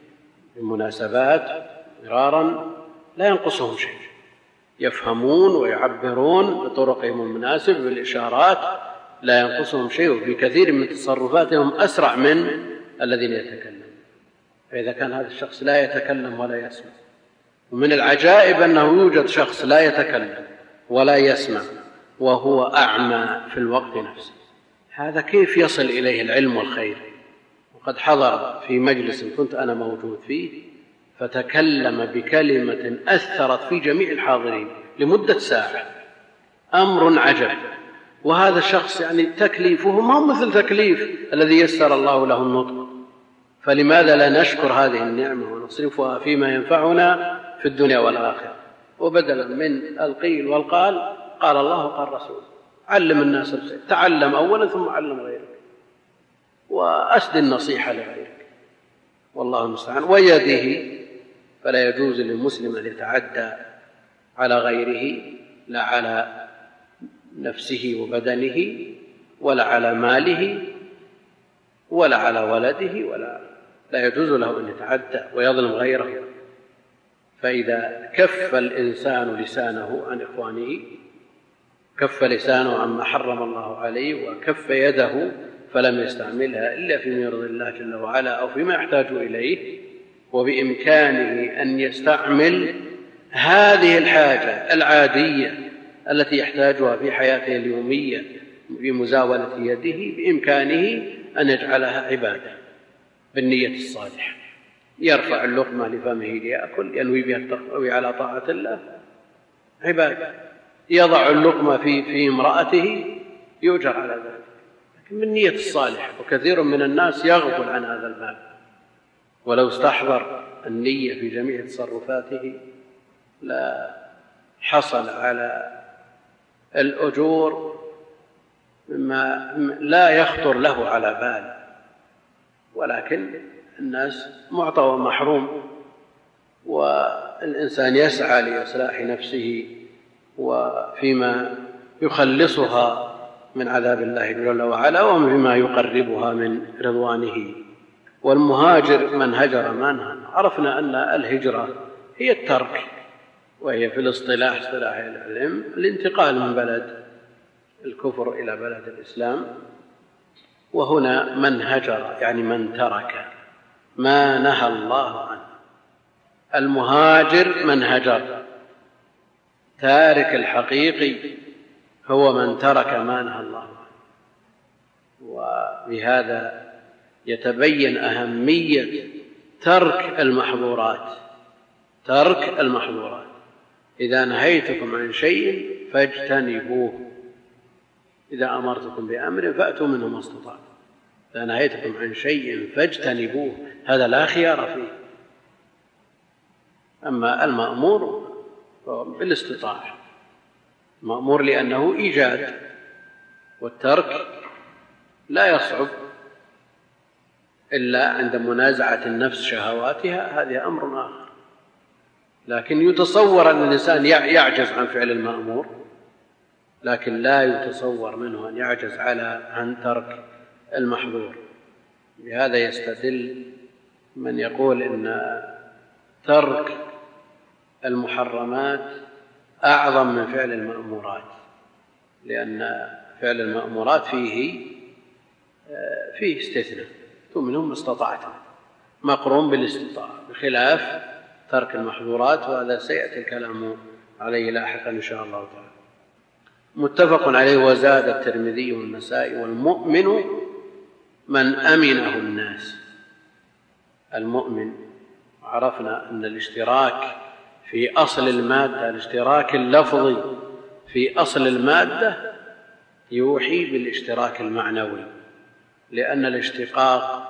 بمناسبات مرارا لا ينقصهم شيء، يفهمون ويعبرون بطرقهم المناسب بالإشارات، لا ينقصهم شيء، وفي كثير من تصرفاتهم أسرع من الذين يتكلمون. فإذا كان هذا الشخص لا يتكلم ولا يسمع، ومن العجائب أنه يوجد شخص لا يتكلم ولا يسمع وهو أعمى في الوقت نفسه، هذا كيف يصل إليه العلم والخير؟ وقد حضر في مجلس كنت أنا موجود فيه فتكلم بكلمة أثرت في جميع الحاضرين لمدة ساعة، أمر عجب. وهذا الشخص يعني تكليفه ما هو مثل تكليف الذي يسر الله له النطق، فلماذا لا نشكر هذه النعمة ونصرفها فيما ينفعنا في الدنيا والآخرة؟ وبدلا من القيل والقال قال الله وقال رسوله. علم الناس الخير، تعلم أولا ثم علم غيرك، وأسد النصيحة لغيرك، والله المستعان. ويده فلا يجوز للمسلم أن يتعدى على غيره، لا على نفسه وبدنه ولا على ماله ولا على ولده، لا يجوز له أن يتعدى ويظلم غيره. فإذا كف الإنسان لسانه عن إخوانه، كف لسانه عما حرم الله عليه، وكف يده فلم يستعملها إلا فيما يرضي الله جل وعلا أو فيما يحتاج إليه، وبإمكانه أن يستعمل هذه الحاجة العادية التي يحتاجها في حياته اليومية بمزاولة يده، بإمكانه أن يجعلها عبادة بالنية الصالحة، يرفع اللقمة لفمه ليأكل ينوي بها التقوي على طاعة الله، عبادة. يضع اللقمة في امرأته يؤجر على ذلك، لكن من نية الصالحة. وكثير من الناس يغفل عن هذا الباب، ولو استحضر النية في جميع تصرفاته لا حصل على الأجور مما لا يخطر له على بال، ولكن الناس معطى ومحروم، والإنسان يسعى لإصلاح نفسه وفيما يخلصها من عذاب الله جل وعلا وفيما يقربها من رضوانه. والمهاجر من هجر منها، عرفنا أن الهجرة هي الترك، وهي في الاصطلاح اصطلاح العلم الانتقال من بلد الكفر إلى بلد الإسلام. وهنا من هجر يعني من ترك ما نهى الله عنه. المهاجر من هجر، تارك الحقيقي هو من ترك ما نهى الله عنه. وبهذا يتبين أهمية ترك المحظورات. ترك المحظورات، إذا نهيتكم عن شيء فاجتنبوه، إذا أمرتكم بأمر فأتوا منه ما استطعتم، إذا نهيتكم عن شيء فاجتنبوه، هذا لا خيار فيه. أما المأمور بالاستطاعة، مأمور لأنه إيجاد، والترك لا يصعب إلا عند منازعة النفس شهواتها، هذا أمر آخر. لكن يتصور أن الإنسان يعجز عن فعل المأمور، لكن لا يتصور منه أن يعجز عن ترك المحظور. بهذا يستدل من يقول إن ترك المحرمات أعظم من فعل المأمورات، لأن فعل المأمورات فيه استثناء منهم ما استطعتم، مقرون بالاستطاعة، بخلاف ترك المحظورات، وهذا سيأتي الكلام عليه لاحقا إن شاء الله تعالى. متفق عليه. وزاد الترمذي والنسائي: والمؤمن من أمنه الناس. المؤمن، عرفنا أن الاشتراك في أصل المادة، الاشتراك اللفظي في أصل المادة يوحي بالاشتراك المعنوي، لأن الاشتقاق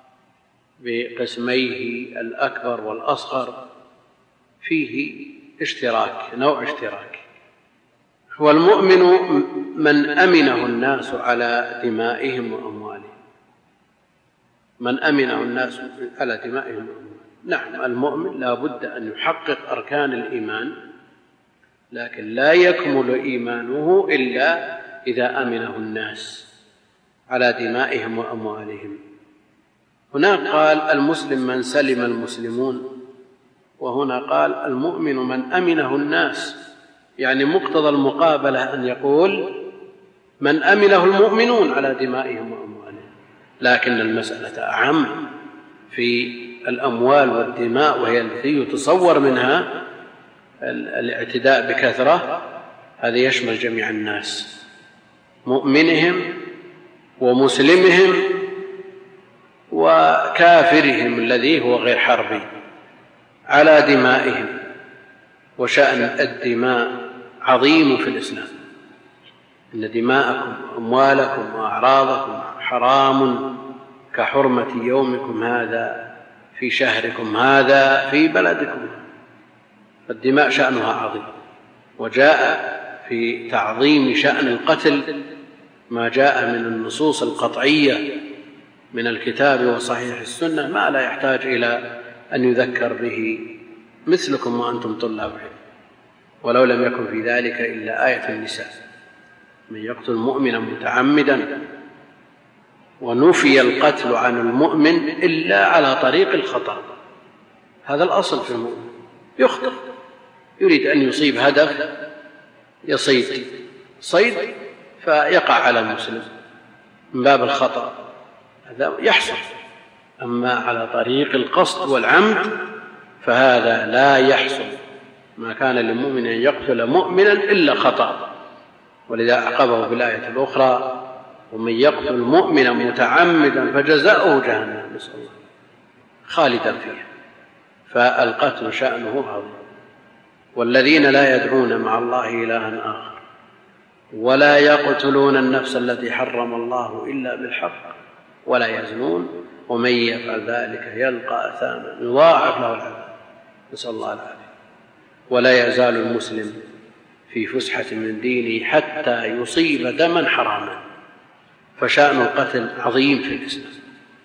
بقسميه الأكبر والأصغر فيه اشتراك، نوع اشتراك. والمؤمن من أمنه الناس على دمائهم وأموالهم. من أمنه الناس على دمائهم وأموالهم. نعم، المؤمن لا بد أن يحقق أركان الإيمان، لكن لا يكمل إيمانه إلا إذا أمنه الناس على دمائهم وأموالهم. هناك قال المسلم من سلم المسلمون، وهنا قال المؤمن من أمنه الناس، يعني مقتضى المقابلة أن يقول من أمنه المؤمنون على دمائهم وأموالهم، لكن المسألة أعم في الأموال والدماء، وهي التي يتصور منها الاعتداء بكثرة. هذا يشمل جميع الناس، مؤمنهم ومسلمهم وكافرهم الذي هو غير حربي، على دمائهم. وشأن الدماء عظيم في الإسلام، إن دماءكم وأموالكم وأعراضكم حرام كحرمة يومكم هذا في شهركم هذا في بلدكم. الدماء شأنها عظيم، وجاء في تعظيم شأن القتل ما جاء من النصوص القطعية من الكتاب وصحيح السنة ما لا يحتاج إلى أن يذكر به مثلكم وأنتم طلاب علم، ولو لم يكن في ذلك إلا آية النساء: من يقتل مؤمنا متعمدا. ونفي القتل عن المؤمن إلا على طريق الخطأ، هذا الأصل في المؤمن. يخطئ، يريد أن يصيب هدف، يصيد صيد فيقع على المسلم من باب الخطأ، هذا يحصل. أما على طريق القصد والعمد فهذا لا يحصل. ما كان للمؤمن أن يقتل مؤمنا إلا خطأ، ولذا عقبه في الآية الأخرى: ومن يقتل مؤمنا متعمدا فجزاؤه جهنم، نسأل الله، خالدا فيها. فالقتل شأنه عظيم. والذين لا يدعون مع الله إلها آخر ولا يقتلون النفس التي حرم الله إلا بالحق ولا يزنون ومن يفعل ذلك يلقى أثاما يضاعف له العذاب، نسأل الله العافية. ولا يزال المسلم في فسحة من دينه حتى يصيب دما حراما. فشأن القتل عظيم في الإسلام،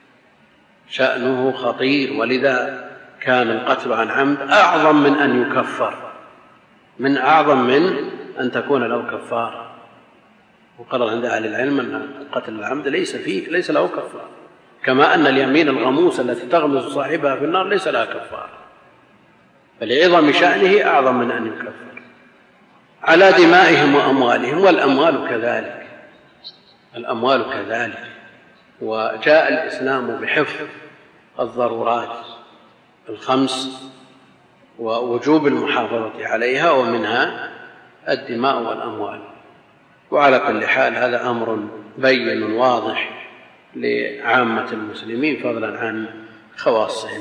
شأنه خطير، ولذا كان القتل عن عمد أعظم من أن يكفر، من أعظم من أن تكون له كفارة. وقرر عند أهل العلم أن قتل العمد ليس له كفارة، كما أن اليمين الغموس التي تغمس صاحبها في النار ليس لها كفارة، فلعظم شأنه أعظم من أن يكفر. على دمائهم وأموالهم. والأموال كذلك، الأموال كذلك. وجاء الإسلام بحفظ الضرورات الخمس ووجوب المحافظة عليها، ومنها الدماء والأموال. وعلى كل حال هذا أمر بين واضح لعامة المسلمين فضلا عن خواصهم.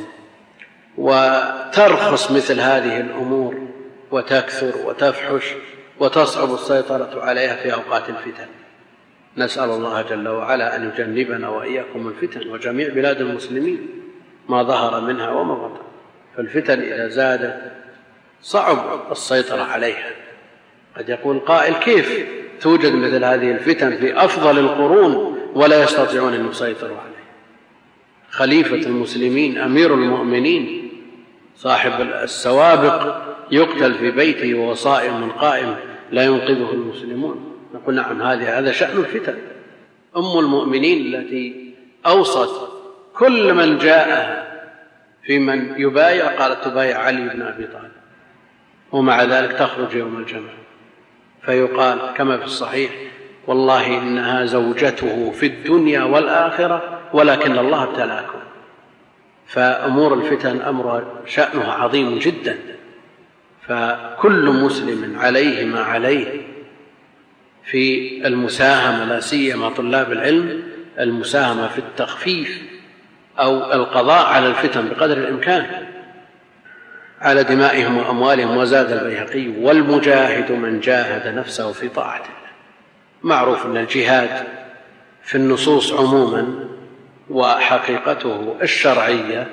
وترخص مثل هذه الأمور وتكثر وتفحش وتصعب السيطرة عليها في أوقات الفتن. نسأل الله جل وعلا أن يجنبنا وإياكم الفتن وجميع بلاد المسلمين ما ظهر منها وما بطن. فالفتن إذا زادت صعب السيطرة عليها. قد يقول قائل: كيف توجد مثل هذه الفتن في أفضل القرون ولا يستطيعون أن يسيطروا عليها؟ خليفة المسلمين أمير المؤمنين صاحب السوابق يقتل في بيته وهو صائم قائم لا ينقذه المسلمون. نقول نعم، هذا شأن الفتن. أم المؤمنين التي أوصت كل من جاء في من يبايع قالت تبايع علي بن أبي طالب، ومع ذلك تخرج يوم الجمع، فيقال كما في الصحيح: والله إنها زوجته في الدنيا والآخرة ولكن الله ابتلاكم. فأمور الفتن أمرها شأنها عظيم جدا، فكل مسلم عليه ما عليه في المساهمة، لا سيما طلاب العلم، المساهمة في التخفيف أو القضاء على الفتن بقدر الإمكان على دمائهم وأموالهم. وزاد البيهقي: والمجاهد من جاهد نفسه في طاعة الله. معروف أن الجهاد في النصوص عموما وحقيقته الشرعية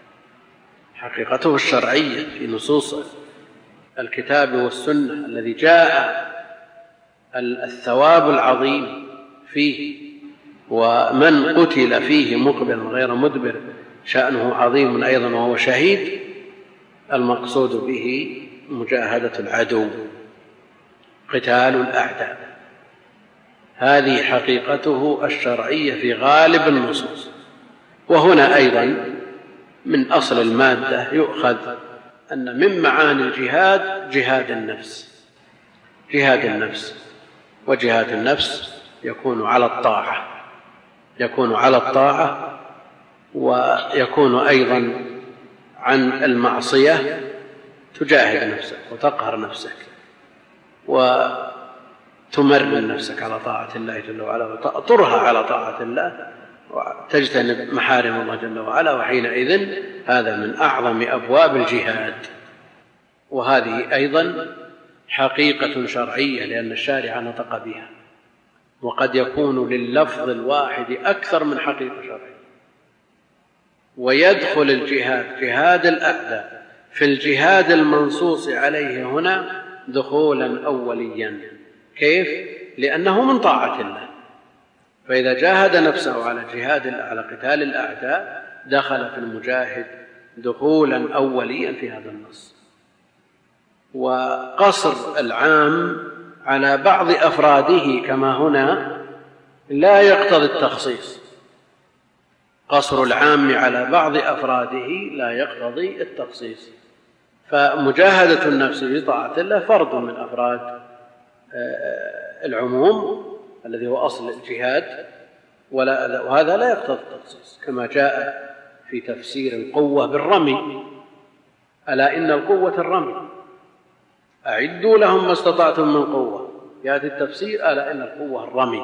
في نصوص الكتاب والسنة الذي جاء الثواب العظيم فيه، ومن قتل فيه مقبلا غير مدبر شأنه عظيم أيضا وهو شهيد. المقصود به مجاهدة العدو، قتال الأعداء، هذه حقيقته الشرعية في غالب النصوص. وهنا أيضا من أصل المادة يؤخذ أن من معاني الجهاد جهاد النفس. وجهاد النفس يكون على الطاعة، ويكون أيضا عن المعصية، تجاهد نفسك وتقهر نفسك وتمرن نفسك على طاعة الله جل وعلا، وتأطرها على طاعة الله، وتجتنب محارم الله جل وعلا. وحينئذ هذا من أعظم أبواب الجهاد. وهذه أيضا حقيقة شرعية، لأن الشارع نطق بها، وقد يكون لللفظ الواحد أكثر من حقيقة شرعية. ويدخل الجهاد، جهاد الأعداء، في الجهاد المنصوص عليه هنا دخولا أوليا. كيف؟ لأنه من طاعة الله، فإذا جاهد نفسه على قتال الأعداء دخل في المجاهد دخولا أوليا في هذا النص. وقصر العام على بعض أفراده كما هنا لا يقتضي التخصيص. قصر العام على بعض أفراده لا يقتضي التخصيص. فمجاهدة النفس بطاعة الله فرض من أفراد العموم الذي هو أصل الجهاد، وهذا لا يقتضي التخصيص، كما جاء في تفسير القوة بالرمي: ألا إن القوة الرمي، أعدوا لهم ما استطعتم من قوة. يأتي التفسير: ألا إن القوة الرمي.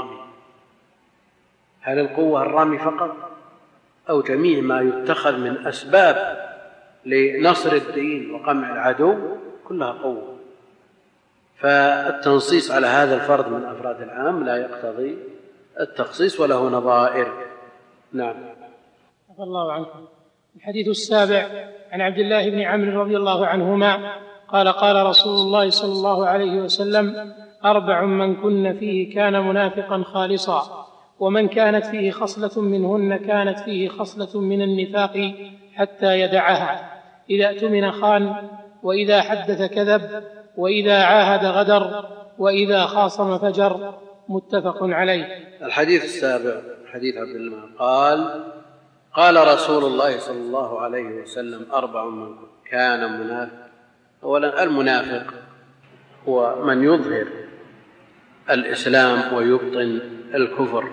هل القوة الرمي فقط، أو جميع ما يتخذ من أسباب لنصر الدين وقمع العدو كلها قوة؟ فالتنصيص على هذا الفرد من أفراد العام لا يقتضي التخصيص، وله نظائر. نعم. عفى الله عنكم. الحديث السابع عن عبد الله بن عمرو رضي الله عنهما قال: قال رسول الله صلى الله عليه وسلم: 4 من كن فيه كان منافقا خالصا، ومن كانت فيه خصلة منهن كانت فيه خصلة من النفاق حتى يدعها: إذا اؤتمن خان، وإذا حدث كذب، وإذا عاهد غدر، وإذا خاصم فجر. متفق عليه. الحديث السابع حديث عبد الله قال: قال رسول الله صلى الله عليه وسلم: 4 من كان منافق. أولا، المنافق هو من يظهر الإسلام ويبطن الكفر،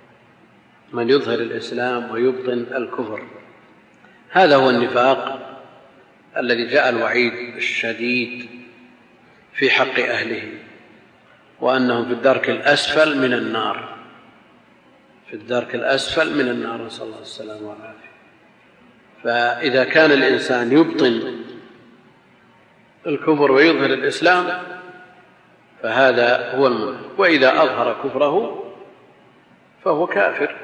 هذا هو النفاق الذي جاء الوعيد الشديد في حق أهله، وأنهم في الدرك الأسفل من النار، نسأل الله السلامة والعافية. فإذا كان الإنسان يبطن الكفر ويظهر الإسلام فهذا هو المنافق، وإذا أظهر كفره فهو كافر.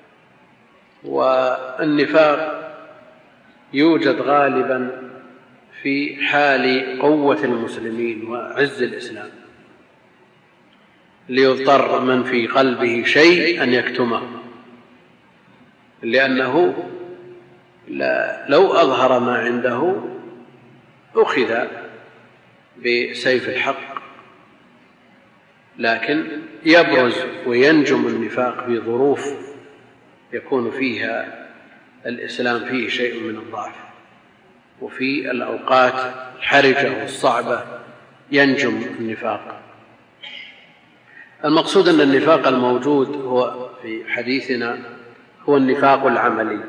والنفاق يوجد غالبا في حال قوة المسلمين وعز الإسلام، ليضطر من في قلبه شيء أن يكتمه، لأنه لو أظهر ما عنده أخذ بسيف الحق. لكن يبرز وينجم النفاق في ظروف يكون فيها الإسلام فيه شيء من الضعف. وفي الأوقات الحرجة والصعبة ينجم النفاق. المقصود أن النفاق الموجود هو في حديثنا هو النفاق العملي،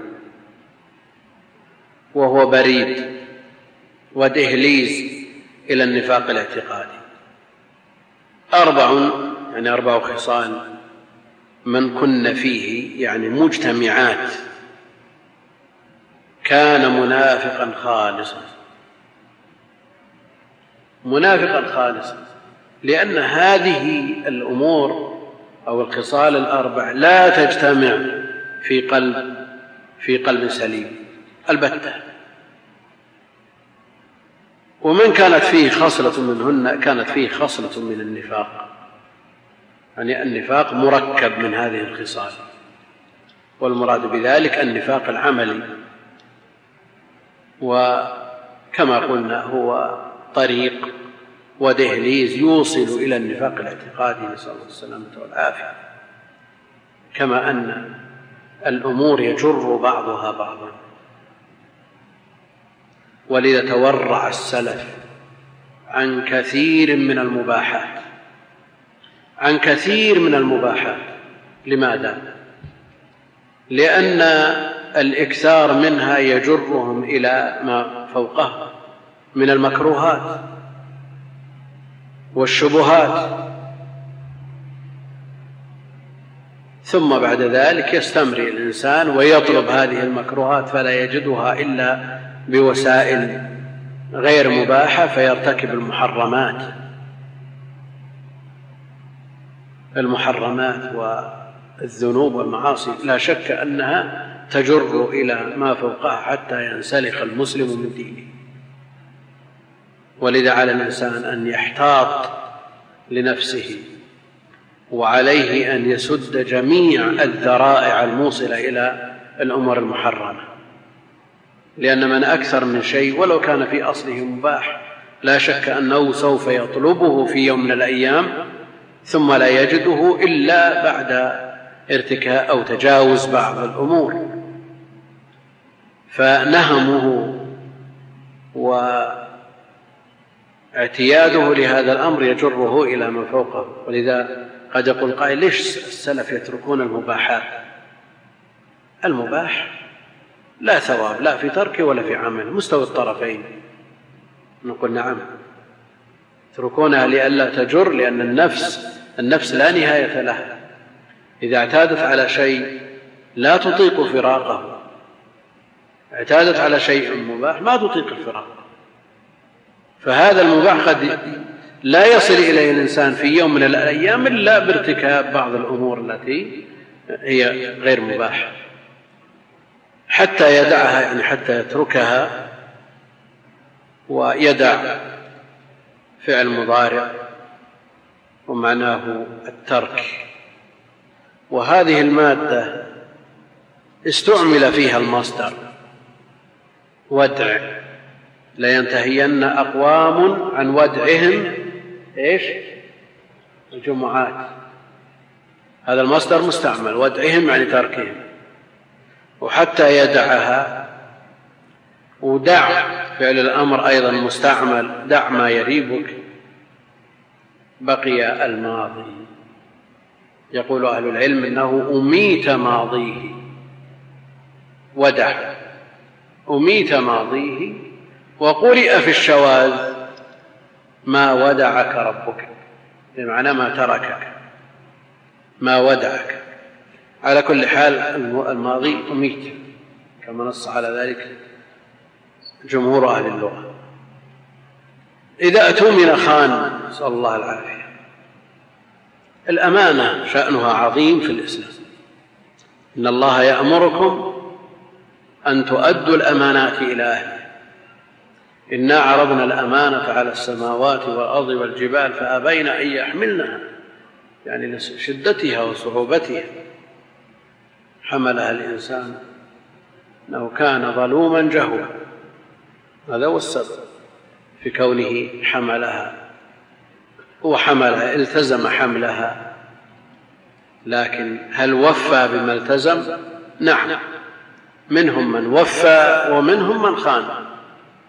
وهو بريد ودهليز إلى النفاق الاعتقادي. 4 خصال من كن فيه يعني مجتمعات كان منافقا خالصا. منافقا خالصا لأن هذه الأمور أو الخصال 4 لا تجتمع في قلب سليم البتة. ومن كانت فيه خصلة منهن كانت فيه خصلة من النفاق، يعني النفاق مركب من هذه الخصال، والمراد بذلك النفاق العملي، وكما قلنا هو طريق ودهليز يوصل إلى النفاق الاعتقادي، نسأل الله السلامة والعافية. كما أن الأمور يجر بعضها بعضا، ولذا تورع السلف عن كثير من المباحات. لماذا؟ لأن الإكثار منها يجرهم إلى ما فوقه من المكروهات والشبهات، ثم بعد ذلك يستمرئ الإنسان ويطلب هذه المكروهات فلا يجدها إلا بوسائل غير مباحة، فيرتكب المحرمات والذنوب والمعاصي. لا شك أنها تجر إلى ما فوقها حتى ينسلخ المسلم من دينه. ولذا على الإنسان أن يحتاط لنفسه، وعليه أن يسد جميع الذرائع الموصلة إلى الأمور المحرمة، لأن من أكثر من شيء ولو كان في أصله مباح لا شك أنه سوف يطلبه في يوم من الأيام ثم لا يجده إلا بعد ارتكاء أو تجاوز بعض الأمور. فنهمه واعتياده لهذا الأمر يجره إلى ما فوقه. ولذا قد يقول قائل: ليش السلف يتركون المباحات؟ المباح لا ثواب لا في تركه ولا في عمله، مستوى الطرفين. نقول نعم، يتركونها لئلا تجر، لأن النفس لا نهاية لها، إذا اعتادت على شيء لا تطيق فراقه، اعتادت على شيء مباح ما تطيق الفراق. فهذا المباح قد لا يصل إليه الإنسان في يوم من الأيام إلا بارتكاب بعض الأمور التي هي غير مباحة، حتى يدعها، يعني حتى يتركها ويدع فعل مضارع ومعناه الترك. وهذه المادة استعمل فيها المصدر ودع، لينتهين أقوام عن ودعهم الجمعات. هذا المصدر مستعمل، ودعهم يعني تركهم، وحتى يدعها. ودع فعل الأمر أيضا مستعمل، دع ما يريبك. بقي الماضي، يقول أهل العلم إنه أميت ماضيه، ودع أميت ماضيه. وقرئ في الشواذ ما ودعك ربك، بمعنى ما تركك، ما ودعك. على كل حال الماضي أميت، كما نص على ذلك جمهور أهل اللغة. إذا أؤتمن خان، نسأل الله العافية. الأمانة شأنها عظيم في الإسلام. إن الله يأمركم أن تؤدوا الأمانات إلى أهلها. إنا عرضنا الأمانة على السماوات والأرض والجبال فأبين أن يحملنها، يعني لشدتها وصعوبتها. حملها الإنسان أنه كان ظلوما جهولا، هذا هو السبب في كونه حملها. وحملها التزم حملها، لكن هل وفى بما التزم؟ نعم، منهم من وفى ومنهم من خان.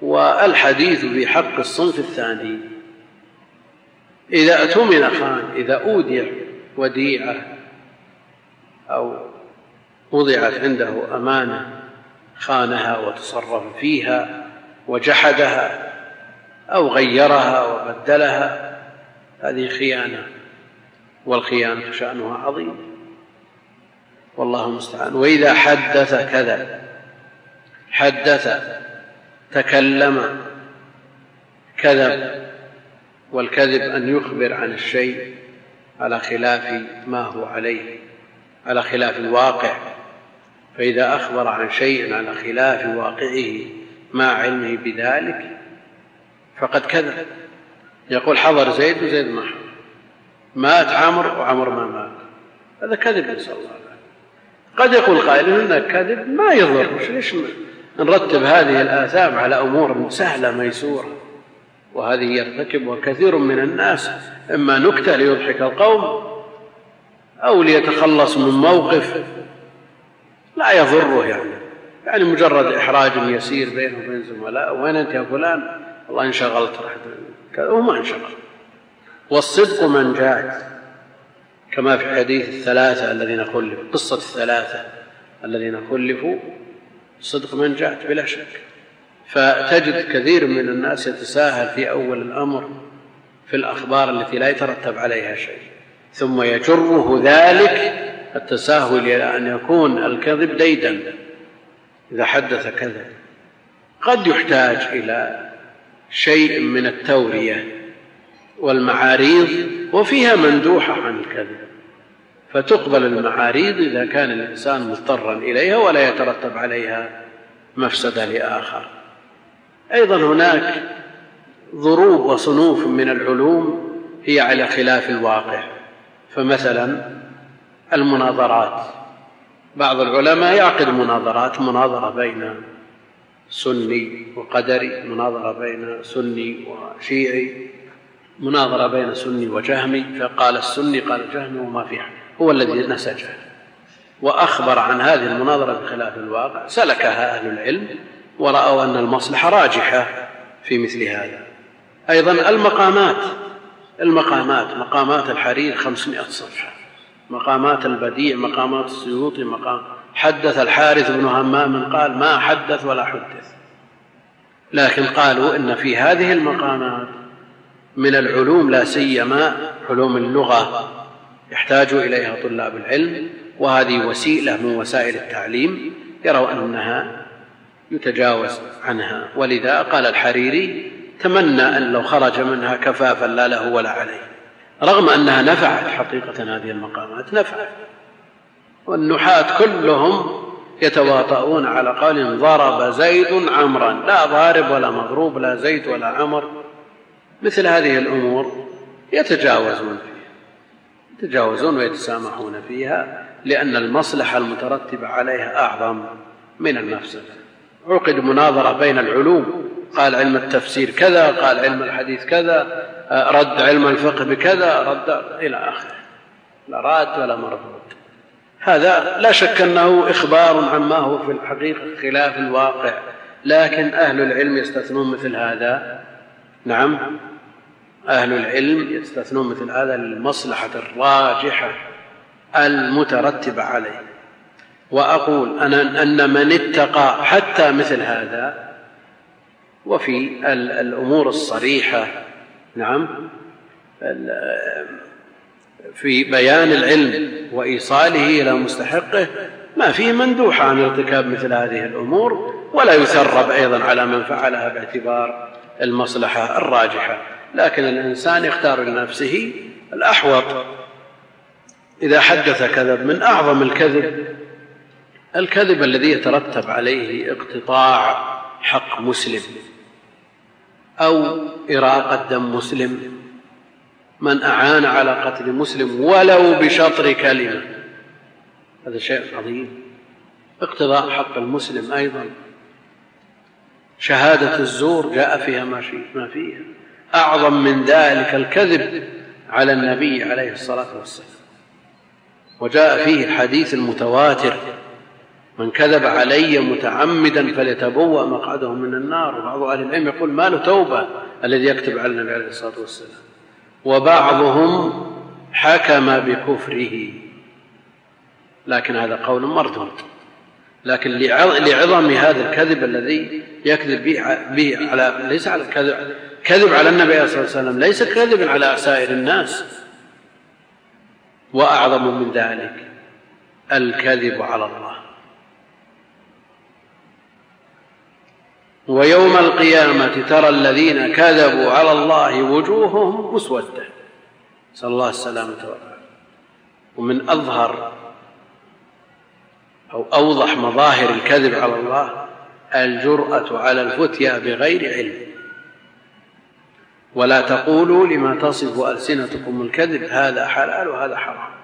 والحديث في حق الصنف الثاني إذا اؤتمن خان، إذا أودع وديعة أو وضعت عنده أمانة خانها وتصرف فيها وجحدها أو غيرها وبدلها، هذه خيانة، والخيانة شأنها عظيم والله المستعان. وإذا حدث كذب، حدث تكلم كذب، والكذب أن يخبر عن الشيء على خلاف ما هو عليه، على خلاف الواقع، فإذا أخبر عن شيء على خلاف واقعه مع علمه بذلك فقد كذب. يقول حضر زيد وزيد ما حضر، مات عمرو وعمر ما مات، هذا كذب نسأل الله العافية. قد يقول قائل إن الكذب ما يضر، ليش نرتب هذه الآثام على أمور سهلة ميسورة؟ وهذه يرتكبها كثير من الناس، إما نكتة ليضحك القوم أو ليتخلص من موقف لا يضره، يعني مجرد إحراج يسير بينه وبين زملاء، وين أنت يا فلان؟ والله انشغلت، وما انشغل. والصدق منجاة، كما في حديث الثلاثة الذين خلفوا، قصة الثلاثة الذين خلفوا، الصدق منجاة بلا شك. فتجد كثير من الناس يتساهل في أول الأمر في الأخبار التي لا يترتب عليها شيء، ثم يجره ذلك التساهل إلى أن يكون الكذب ديدا. إذا حدث كذب قد يحتاج إلى شيء من التورية والمعاريض، وفيها مندوحة عن الكذب، فتقبل المعاريض إذا كان الإنسان مضطرا إليها ولا يترتب عليها مفسدة لآخر. أيضا هناك ضروب وصنوف من العلوم هي على خلاف الواقع، فمثلا المناظرات، بعض العلماء يعقد مناظرات، مناظرة بين سني وقدري، مناظرة بين سني وشيعي، مناظرة بين سني وجهمي، فقال السني قال الجهمي وما فيها، هو الذي نسجه وأخبر عن هذه المناظرة بخلاف الواقع، سلكها أهل العلم ورأوا أن المصلحة راجحة في مثل هذا. أيضا المقامات، مقامات الحرير 500 صفحة، مقامات البديع، مقامات السيوطي، حدث الحارث بن همام قال ما حدث ولا حدث، لكن قالوا إن في هذه المقامات من العلوم لا سيما علوم اللغة يحتاج إليها طلاب العلم، وهذه وسيلة من وسائل التعليم يروا أنها يتجاوز عنها. ولذا قال الحريري تمنى أن لو خرج منها كفافا لا له ولا عليه، رغم أنها نفعت حقيقة، هذه المقامات نفعت، والنحاة كلهم يتواطؤون على قول ضرب زيد عمرا، لا ضارب ولا مضروب، لا زيد ولا عمر. مثل هذه الأمور يتجاوزون ويتسامحون فيها، لأن المصلحة المترتبة عليها أعظم من المفسدة. عقد مناظرة بين العلوم، قال علم التفسير كذا، قال علم الحديث كذا، رد علم الفقه بكذا، رد إلى آخره، لا راد ولا مردود. هذا لا شك أنه إخبار عما هو في الحقيقة خلاف الواقع، لكن أهل العلم يستثنون مثل هذا. نعم، أهل العلم يستثنون مثل هذا للمصلحة الراجحة المترتبة عليه. وأقول أن من اتقى حتى مثل هذا، وفي الأمور الصريحة، نعم، في بيان العلم وإيصاله إلى مستحقه، ما فيه مندوحة عن ارتكاب مثل هذه الأمور، ولا يثرب أيضا على من فعلها باعتبار المصلحة الراجحة. لكن الإنسان يختار لنفسه الأحوط. إذا حدث كذب، من أعظم الكذب الذي يترتب عليه اقتطاع حق مسلم أو إراقة دم مسلم، من أعان على قتل مسلم ولو بشطر كلمة، هذا شيء عظيم. اقتضاء حق المسلم أيضا، شهادة الزور جاء فيها ما فيها. أعظم من ذلك الكذب على النبي عليه الصلاة والسلام، وجاء فيه الحديث المتواتر من كذب علي متعمدا فليتبوأ مقعده من النار. وبعض أهل العلم يقول ما له توبة الذي يكتب على النبي عليه الصلاة والسلام. وبعضهم حكم بكفره، لكن هذا قول مردود. لكن لعظم هذا الكذب الذي يكذب به على ليس على كذب على النبي عليه الصلاة والسلام، ليس كذب على سائر الناس. وأعظم من ذلك الكذب على الله. ويوم القيامة ترى الذين كذبوا على الله وجوههم مسودة، نسأل الله السلامة والعافية. ومن أظهر أو أوضح مظاهر الكذب على الله الجرأة على الفتيا بغير علم. ولا تقولوا لما تصف ألسنتكم الكذب هذا حلال وهذا حرام.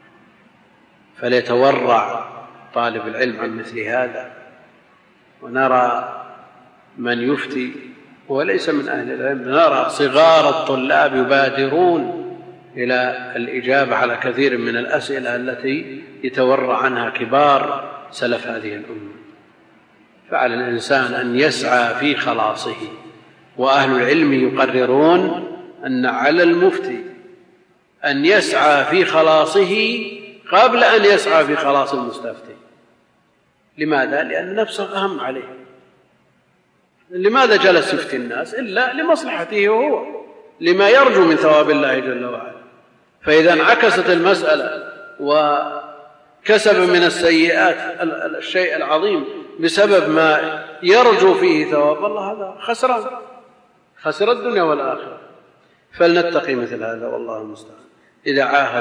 فليتورع طالب العلم عن مثل هذا. ونرى من يفتي وليس من أهل العلم، نرى صغار الطلاب يبادرون إلى الإجابة على كثير من الأسئلة التي يتورع عنها كبار سلف هذه الأمة. فعلى الإنسان أن يسعى في خلاصه. وأهل العلم يقررون أن على المفتي أن يسعى في خلاصه قبل أن يسعى في خلاص المستفتي. لماذا؟ لأن نفسه أهم عليه. لماذا جلس يفتي الناس؟ إلا لمصلحته هو، لما يرجو من ثواب الله جل وعلا. فإذا انعكست المسألة وكسب من السيئات الشيء العظيم بسبب ما يرجو فيه ثواب الله، هذا خسر الدنيا والآخرة. فلنتقي مثل هذا والله المستعان. إذا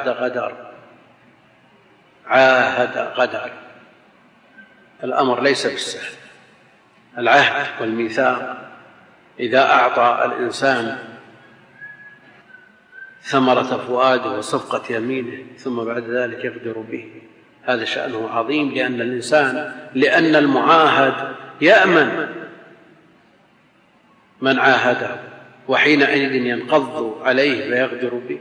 عاهد غدر. الأمر ليس بالسهل. العهد والميثاق إذا أعطى الإنسان ثمرة فؤاده وصفقة يمينه ثم بعد ذلك يغدر به، هذا شأنه عظيم. لأن المعاهد يأمن من عاهده، وحينئذ ينقض عليه فيغدر به.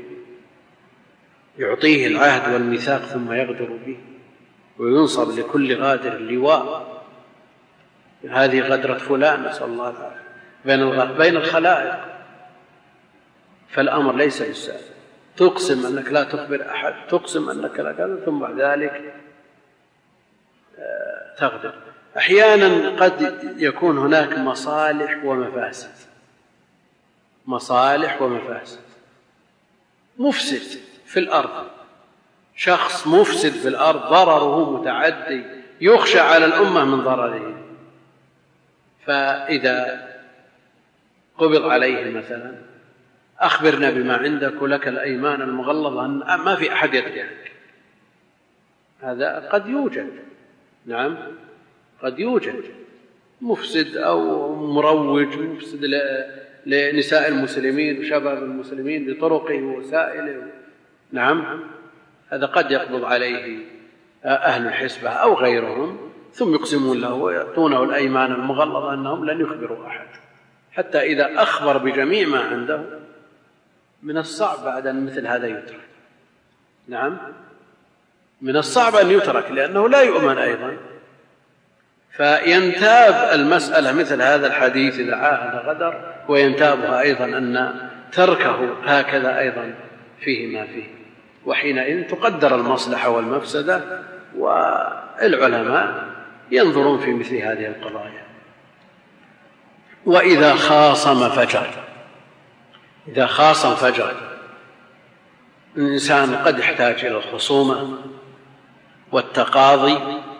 يعطيه العهد والميثاق ثم يغدر به، وينصب لكل غادر لواء. هذه غدرة فلان، نسأل الله العافية، بين الخلائق. فالأمر ليس بالسهل. تقسم أنك لا تخبر أحد، تقسم أنك لا كذا، ثم بعد ذلك تغدر. أحيانا قد يكون هناك مصالح ومفاسد. مفسد في الأرض، شخص مفسد في الأرض ضرره متعدي يخشى على الأمة من ضرره. فإذا قبض عليه مثلا أخبرنا بما عندك ولك الأيمان المغلظة أن ما في أحد يتبعك. هذا قد يوجد، نعم قد يوجد مفسد أو مروج، مفسد لنساء المسلمين وشباب المسلمين بطرقه ووسائله، نعم هذا قد يقبض عليه أهل الحسبة أو غيرهم، ثم يقسمون له ويعطونه الأيمان المغلظة أنهم لن يخبروا أحد، حتى إذا أخبر بجميع ما عنده من الصعب بعد أن مثل هذا يترك. نعم من الصعب أن يترك لأنه لا يؤمن أيضا. فينتاب المسألة مثل هذا الحديث إذا عاهد غدر، وينتابها أيضا أن تركه هكذا أيضا فيه ما فيه. وحينئذ تقدر المصلحة والمفسدة، والعلماء ينظرون في مثل هذه القضايا. وإذا خاصم فجر. الإنسان قد يحتاج إلى الخصومة والتقاضي،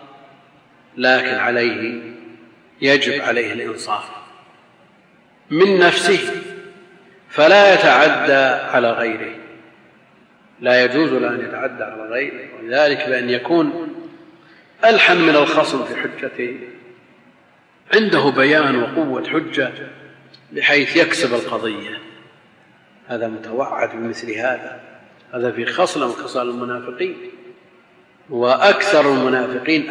لكن يجب عليه الإنصاف من نفسه، فلا يتعدى على غيره. لا يجوز له أن يتعدى على غيره، وذلك بأن يكون ألحن من الخصم في حجته، عنده بيان وقوة حجة بحيث يكسب القضية. هذا متوعد بمثل هذا في خصلة من خصال المنافقين. وأكثر المنافقين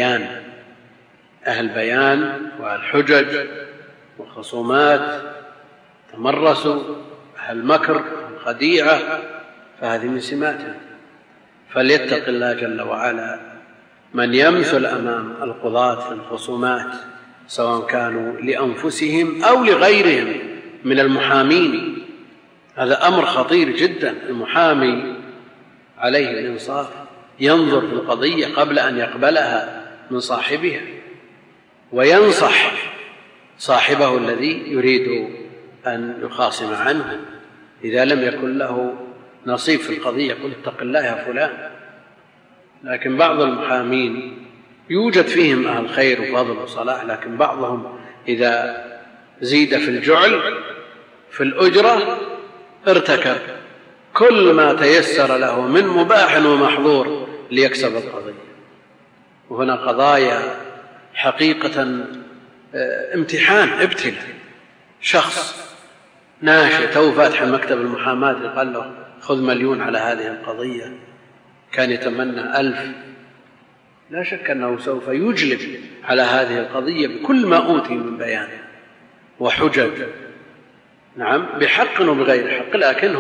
أهل بيان والحجج والخصومات، تمرسوا، أهل مكر والخديعة، فهذه من سماتهم. فليتق الله جل وعلا من يمثل أمام القضاة في الخصومات سواء كانوا لأنفسهم أو لغيرهم من المحامين. هذا أمر خطير جدا. المحامي عليه الإنصاف، ينظر في القضية قبل أن يقبلها من صاحبها، وينصح صاحبه الذي يريد أن يخاصم عنه. إذا لم يكن له نصيب في القضية قل اتق الله يا فلان. لكن بعض المحامين يوجد فيهم أهل خير وفضل وصلاح، لكن بعضهم إذا زيد في الجعل في الأجرة ارتكب كل ما تيسر له من مباح ومحظور ليكسب القضية. وهنا قضايا حقيقة امتحان، ابتلاء. شخص ناشئ تو فاتح مكتب المحاماة قال له خذ 1,000,000 على هذه القضية، كان يتمنى 1000. لا شك أنه سوف يجلب على هذه القضية بكل ما أوتي من بيان وحجج، نعم، بحق وبغير حق. لكن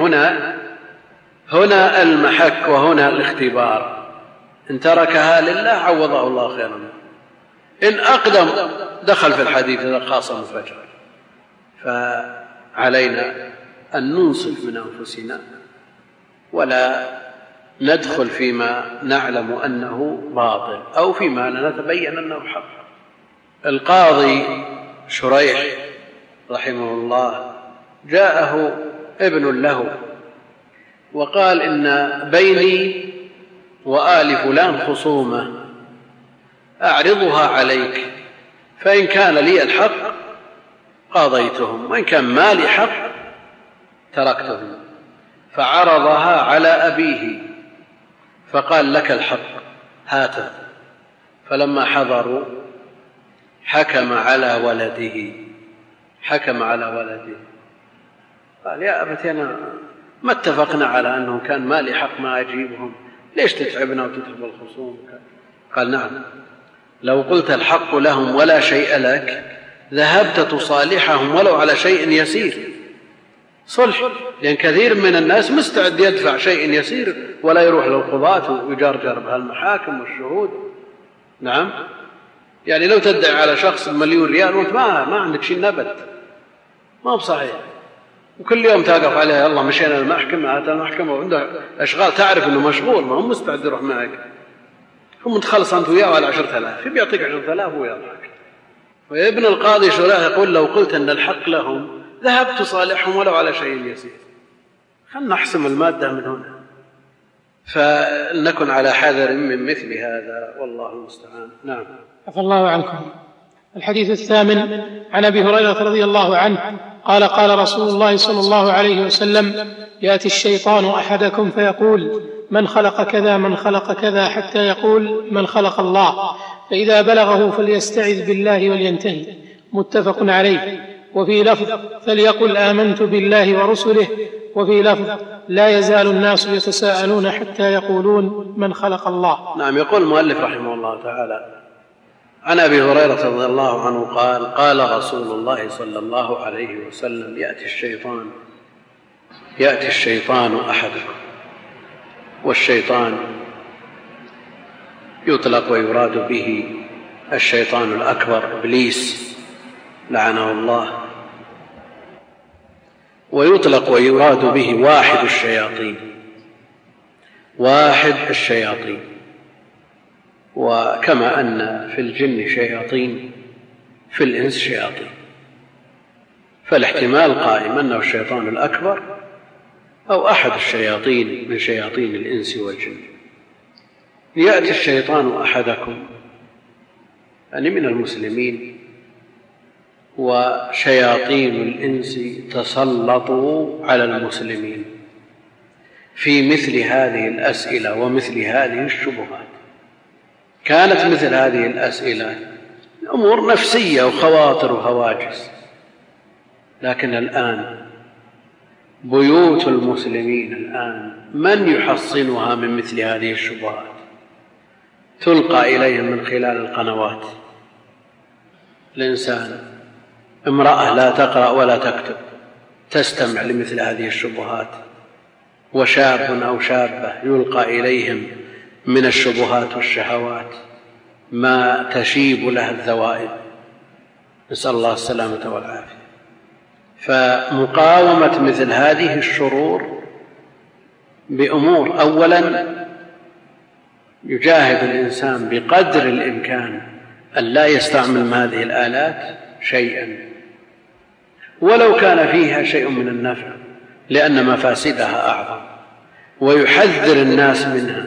هنا المحك وهنا الاختبار. إن تركها لله عوضه الله خيرا، إن أقدم دخل في الحديث إذا خاصم فجر. فعلينا أن ننصف من أنفسنا ولا ندخل فيما نعلم أنه باطل أو فيما لا نتبين أنه حق. القاضي شريح رحمه الله جاءه ابن له وقال إن بيني وآل فلان خصومة أعرضها عليك، فإن كان لي الحق قاضيتهم وإن كان ما لي حق تركتهم. فعرضها على أبيه فقال لك الحق هاته. فلما حضروا حكم على ولده قال يا أبتي أنا ما اتفقنا على أنه كان ما لي حق ما أجيبهم، ليش تتعبنا وتتعب الخصوم؟ قال نعم، لو قلت الحق لهم ولا شيء لك ذهبت تصالحهم ولو على شيء يسير. صلح، لأن كثير من الناس مستعد يدفع شيء يسير ولا يروح للقضاة ويجرجر بهالمحاكم والشهود. نعم، يعني لو تدعي على شخص 1,000,000 ريال وانت ما عندك شيء نبت، ما هو صحيح، وكل يوم تقف عليها يلا مشينا المحكمة هات المحكمة وعنده أشغال تعرف أنه مشغول ما هو مستعد يروح معك، هم تخلص أنت وياه على 10,000 بيعطيك 10,000 ويضحك. وابن القاضي شريح يقول لو قلت أن الحق لهم ذهبت تصالحهم ولو على شيء يسير. خلنا نحسم المادة من هنا، فلنكن على حذر من مثل هذا والله المستعان. نعم. عفى الله عنكم. الحديث الثامن عن أبي هريرة رضي الله عنه قال قال رسول الله صلى الله عليه وسلم يأتي الشيطان أحدكم فيقول من خلق كذا من خلق كذا حتى يقول من خلق الله، فإذا بلغه فليستعذ بالله ولينتهي. متفق عليه. وفي لفظ فليقل آمنت بالله ورسله، وفي لفظ لا يزال الناس يتساءلون حتى يقولون من خلق الله. نعم. يقول المؤلف رحمه الله تعالى عن أبي هريرة رضي الله عنه قال قال رسول الله صلى الله عليه وسلم يأتي الشيطان أحدكم. والشيطان يطلق ويراد به الشيطان الأكبر إبليس لعنه الله، ويطلق ويراد به واحد الشياطين. وكما أن في الجن شياطين في الإنس شياطين، فالاحتمال قائم أنه الشيطان الأكبر أو أحد الشياطين من شياطين الإنس والجن. يأتي الشيطان أحدكم يعني من المسلمين، وشياطين الإنس تسلطوا على المسلمين في مثل هذه الأسئلة ومثل هذه الشبهات. كانت مثل هذه الأسئلة أمور نفسية وخواطر وهواجس، لكن الآن بيوت المسلمين الآن من يحصنها من مثل هذه الشبهات؟ تلقى إليهم من خلال القنوات. الإنسان امرأة لا تقرأ ولا تكتب تستمع لمثل هذه الشبهات، وشاب أو شابة يلقى إليهم من الشبهات والشهوات ما تشيب له الذوائب، نسأل الله السلامة والعافية. فمقاومة مثل هذه الشرور بأمور: أولا يجاهد الإنسان بقدر الإمكان أن لا يستعمل هذه الآلات شيئا ولو كان فيها شيء من النفع، لأن مفاسدها أعظم، ويحذر الناس منها،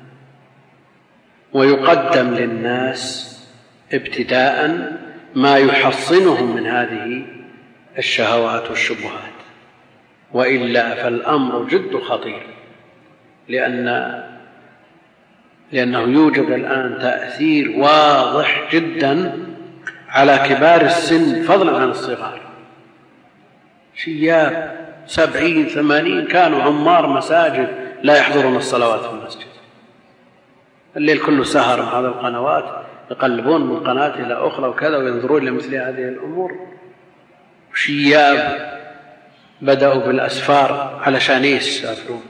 ويقدم للناس ابتداء ما يحصنهم من هذه الشهوات والشبهات، وإلا فالأمر جد خطير، لأنه يوجد الآن تأثير واضح جدا على كبار السن فضلا عن الصغار. شياب 70 80 كانوا عمار مساجد لا يحضرون الصلوات في المسجد، الليل كله سهر مع هذه القنوات، يقلبون من قناة إلى أخرى وكذا، وينظرون لمثل هذه الأمور. شياب بدأوا بالأسفار علشان يسافرون،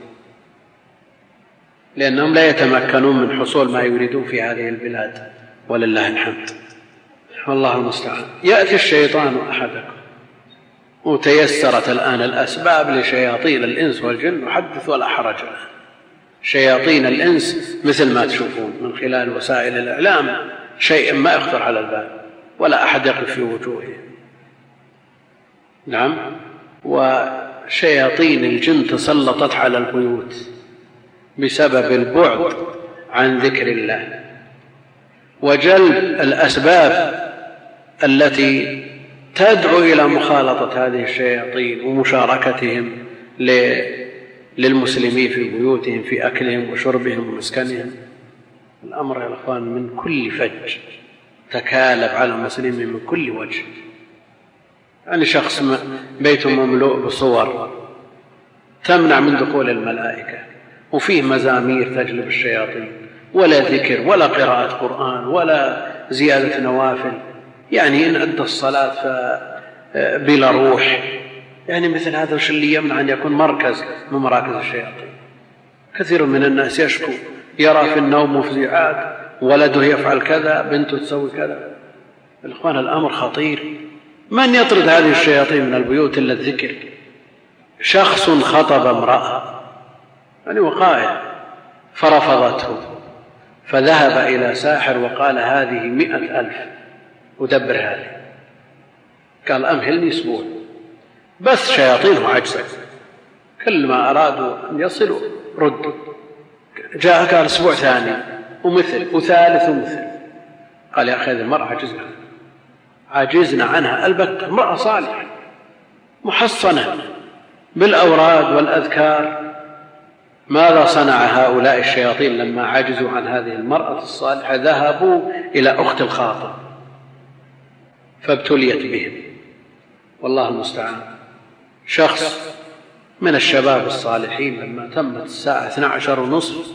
لأنهم لا يتمكنون من حصول ما يريدون في هذه البلاد، ولله الحمد، والله المستعان. يأتي الشيطان أحدكم، وتيسرت الآن الأسباب لشياطين الإنس والجن، وحدث ولا حرج. شياطين الإنس مثل ما تشوفون من خلال وسائل الإعلام شيء ما يخطر على البال، ولا أحد يقف في وجوههم. نعم. وشياطين الجن تسلطت على البيوت بسبب البعد عن ذكر الله، وجلب الأسباب التي تدعو إلى مخالطة هذه الشياطين ومشاركتهم للمسلمين في بيوتهم في أكلهم وشربهم ومسكنهم. الأمر يا أخوان من كل فج تكالب على المسلمين من كل وجه. يعني شخص بيته مملوء بصور تمنع من دخول الملائكة، وفيه مزامير تجلب الشياطين، ولا ذكر ولا قراءة قرآن ولا زيادة نوافل، يعني إن أدى الصلاة بلا روح. يعني مثل هذا وش اللي يمنع أن يكون مركز من مراكز الشياطين؟ كثير من الناس يشكو، يرى في النوم مفزعات، ولده يفعل كذا، بنته تسوي كذا. الإخوان الأمر خطير. من يطرد هذه الشياطين من البيوت إلا الذكر؟ شخص خطب امرأة يعني وقائع فرفضته، فذهب إلى ساحر وقال هذه 100,000 ودبر هذه. قال أمهلني أسبوع، بس شياطينه عجزت، كل ما أرادوا أن يصلوا ردوا. جاء قال أسبوع ثاني ومثل وثالث ومثل. قال يا أخي هذه المرأة عجزنا عنها البتة، امرأة صالحة محصنة بالأوراد والأذكار. ماذا صنع هؤلاء الشياطين لما عجزوا عن هذه المرأة الصالحة؟ ذهبوا إلى أخت الخاطب فابتليت بهم، والله المستعان. شخص من الشباب الصالحين لما تمت الساعة 12:30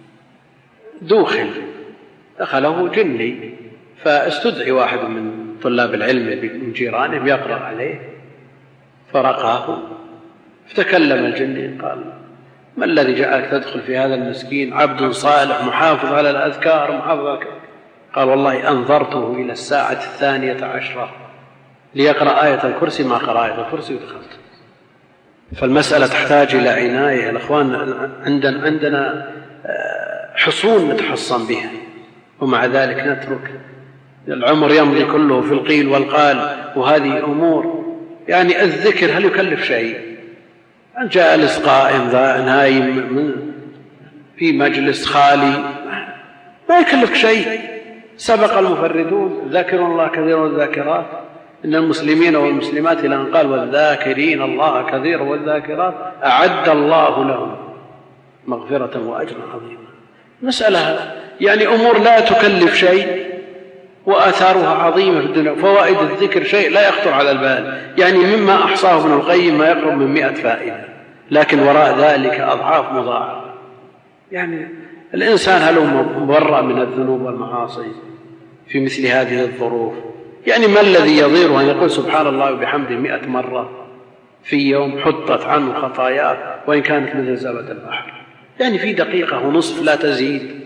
دخله جني، فاستدعي واحد من طلاب العلم من جيرانهم يقرأ عليه، فرقاه، فتكلم الجني قال ما الذي جعلك تدخل في هذا المسكين عبد صالح محافظ على الأذكار محافظ؟ قال والله أنظرته إلى الساعة 12 ليقرأ آية الكرسي، ما قرأ آية الكرسي ودخلت. فالمسألة تحتاج إلى عناية. الأخوان عندنا حصون نتحصن بها، ومع ذلك نترك العمر يمضي كله في القيل والقال. وهذه أمور يعني الذكر هل يكلف شيء؟ أن جالس قائم نايم في مجلس خالي ما يكلف شيء. سبق المفردون ذكروا الله كثيرا والذاكرات، إن المسلمين والمسلمات إلى أن قال والذاكرين الله كثيرا والذاكرات أعد الله لهم مغفرة وأجرا عظيما. مسألة يعني أمور لا تكلف شيء وآثارها عظيمة في الدنيا. فوائد الذكر شيء لا يخطر على البال، يعني مما أحصاه ابن القيم ما يقرب من 100 فائدة، لكن وراء ذلك أضعاف مضاعفة. يعني الإنسان هل هو مبرأ من الذنوب والمعاصي في مثل هذه الظروف؟ يعني ما الذي يضيره أن يقول سبحان الله وبحمده 100 مرة في يوم حطت عنه خطاياه وإن كانت مثل زبد البحر؟ يعني في دقيقة ونصف لا تزيد.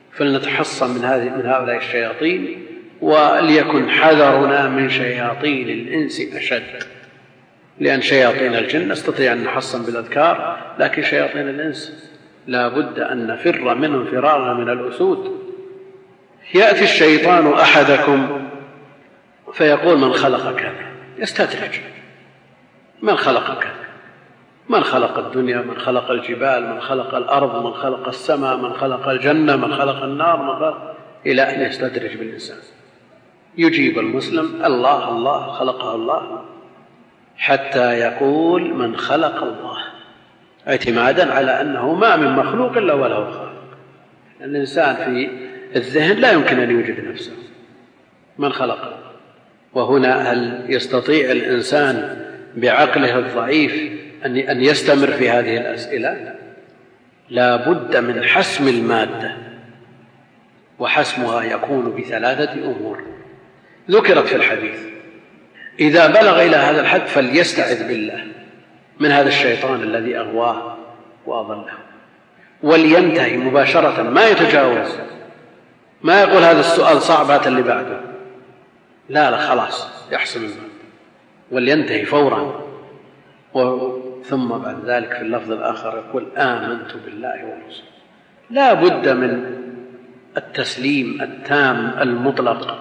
فلنتحصن من هؤلاء الشياطين، وليكن حذرنا من شياطين الإنس أشد، لأن شياطين الجن نستطيع أن نحصن بالأذكار، لكن شياطين الإنس لا بد أن نفر منهم فرارنا من الأسود. يأتي الشيطان أحدكم فيقول من خلق كذا، يستدرج من خلق كذا، من خلق الدنيا، من خلق الجبال، من خلق الأرض، من خلق السماء، من خلق الجنة، من خلق النار، من خلق، إلى أن يستدرج بالإنسان. يجيب المسلم الله الله خلقه الله، حتى يقول من خلق الله، اعتمادا على أنه ما من مخلوق إلا وله خالق. الإنسان في الذهن لا يمكن أن يوجد نفسه، من خلق الله. وهنا هل يستطيع الإنسان بعقله الضعيف أن يستمر في هذه الأسئلة؟ لا بد من حسم المادة، وحسمها يكون بثلاثة أمور ذكرت في الحديث. إذا بلغ إلى هذا الحد فليستعذ بالله من هذا الشيطان الذي أغواه وأضله، ولينتهي مباشرة، ما يتجاوز، ما يقول هذا السؤال صعب هات اللي بعده، لا خلاص يحسم المادة ولينتهي فورا. ثم بعد ذلك في اللفظ الآخر يقول آمنت بالله ورسوله. لا بد من التسليم التام المطلق.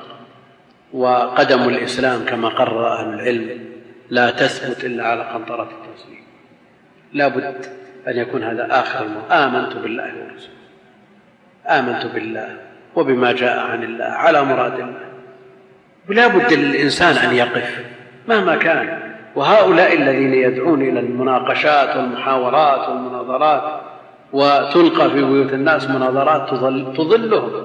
وقدم الإسلام كما قرر أهل العلم لا تثبت إلا على قنطرة التسليم. لا بد أن يكون هذا آخر آمنت بالله ورسوله، آمنت بالله وبما جاء عن الله على مراد الله. ولا بد للإنسان أن يقف مهما كان. وهؤلاء الذين يدعون إلى المناقشات والمحاورات والمناظرات، وتلقى في بيوت الناس مناظرات تضلهم،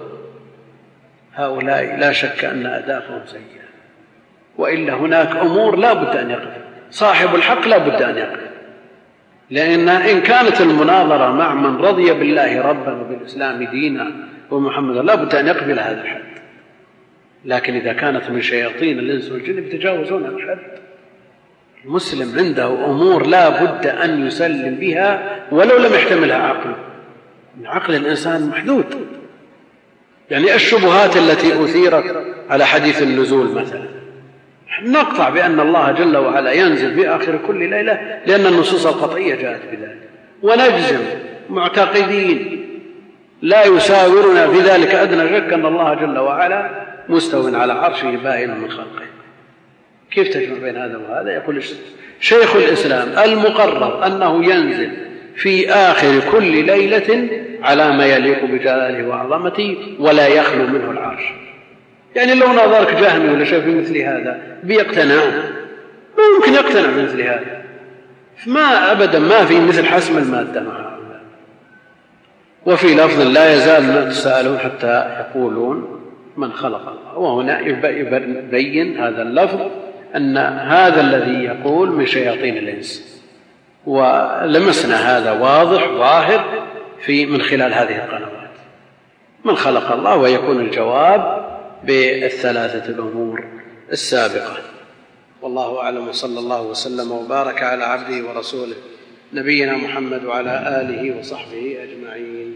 هؤلاء لا شك أن أهدافهم سيئة. وإلا هناك أمور لا بد أن يقف صاحب الحق، لا بد أن يقف، لأن إن كانت المناظرة مع من رضي بالله ربا وبالإسلام دينا ومحمد لا بد أن يقبل هذا الحد. لكن إذا كانت من شياطين الإنس والجن يتجاوزون الحد. المسلم عنده أمور لا بد أن يسلم بها ولو لم يحتملها عقله. عقل الإنسان محدود. يعني الشبهات التي أثيرت على حديث النزول مثلا، نقطع بأن الله جل وعلا ينزل في آخر كل ليلة لأن النصوص القطعية جاءت بذلك، ونجزم معتقدين لا يساورنا في ذلك أدنى شك أن الله جل وعلا مستو على عرشه باين من خلقه. كيف تجمع بين هذا وهذا؟ يقول شيخ الإسلام المقرر أنه ينزل في آخر كل ليلة على ما يليق بجلاله وعظمته ولا يخلو منه العرش. يعني لو نظرك جهمي ولا شيء في مثل هذا بيقتنع؟ ما يمكن يقتنع بمثل هذا. ما أبدا ما في مثل حسم المادة مع هؤلاء. وفي لفظ لا يزال يتساءلون حتى يقولون من خلق الله. وهنا يبين هذا اللفظ أن هذا الذي يقول من شياطين الإنس، ولمسنا هذا واضح ظاهر من خلال هذه القنوات. من خلق الله، ويكون الجواب بالثلاثة الأمور السابقة. والله أعلم، وصلى الله وسلم وبارك على عبده ورسوله نبينا محمد وعلى آله وصحبه أجمعين.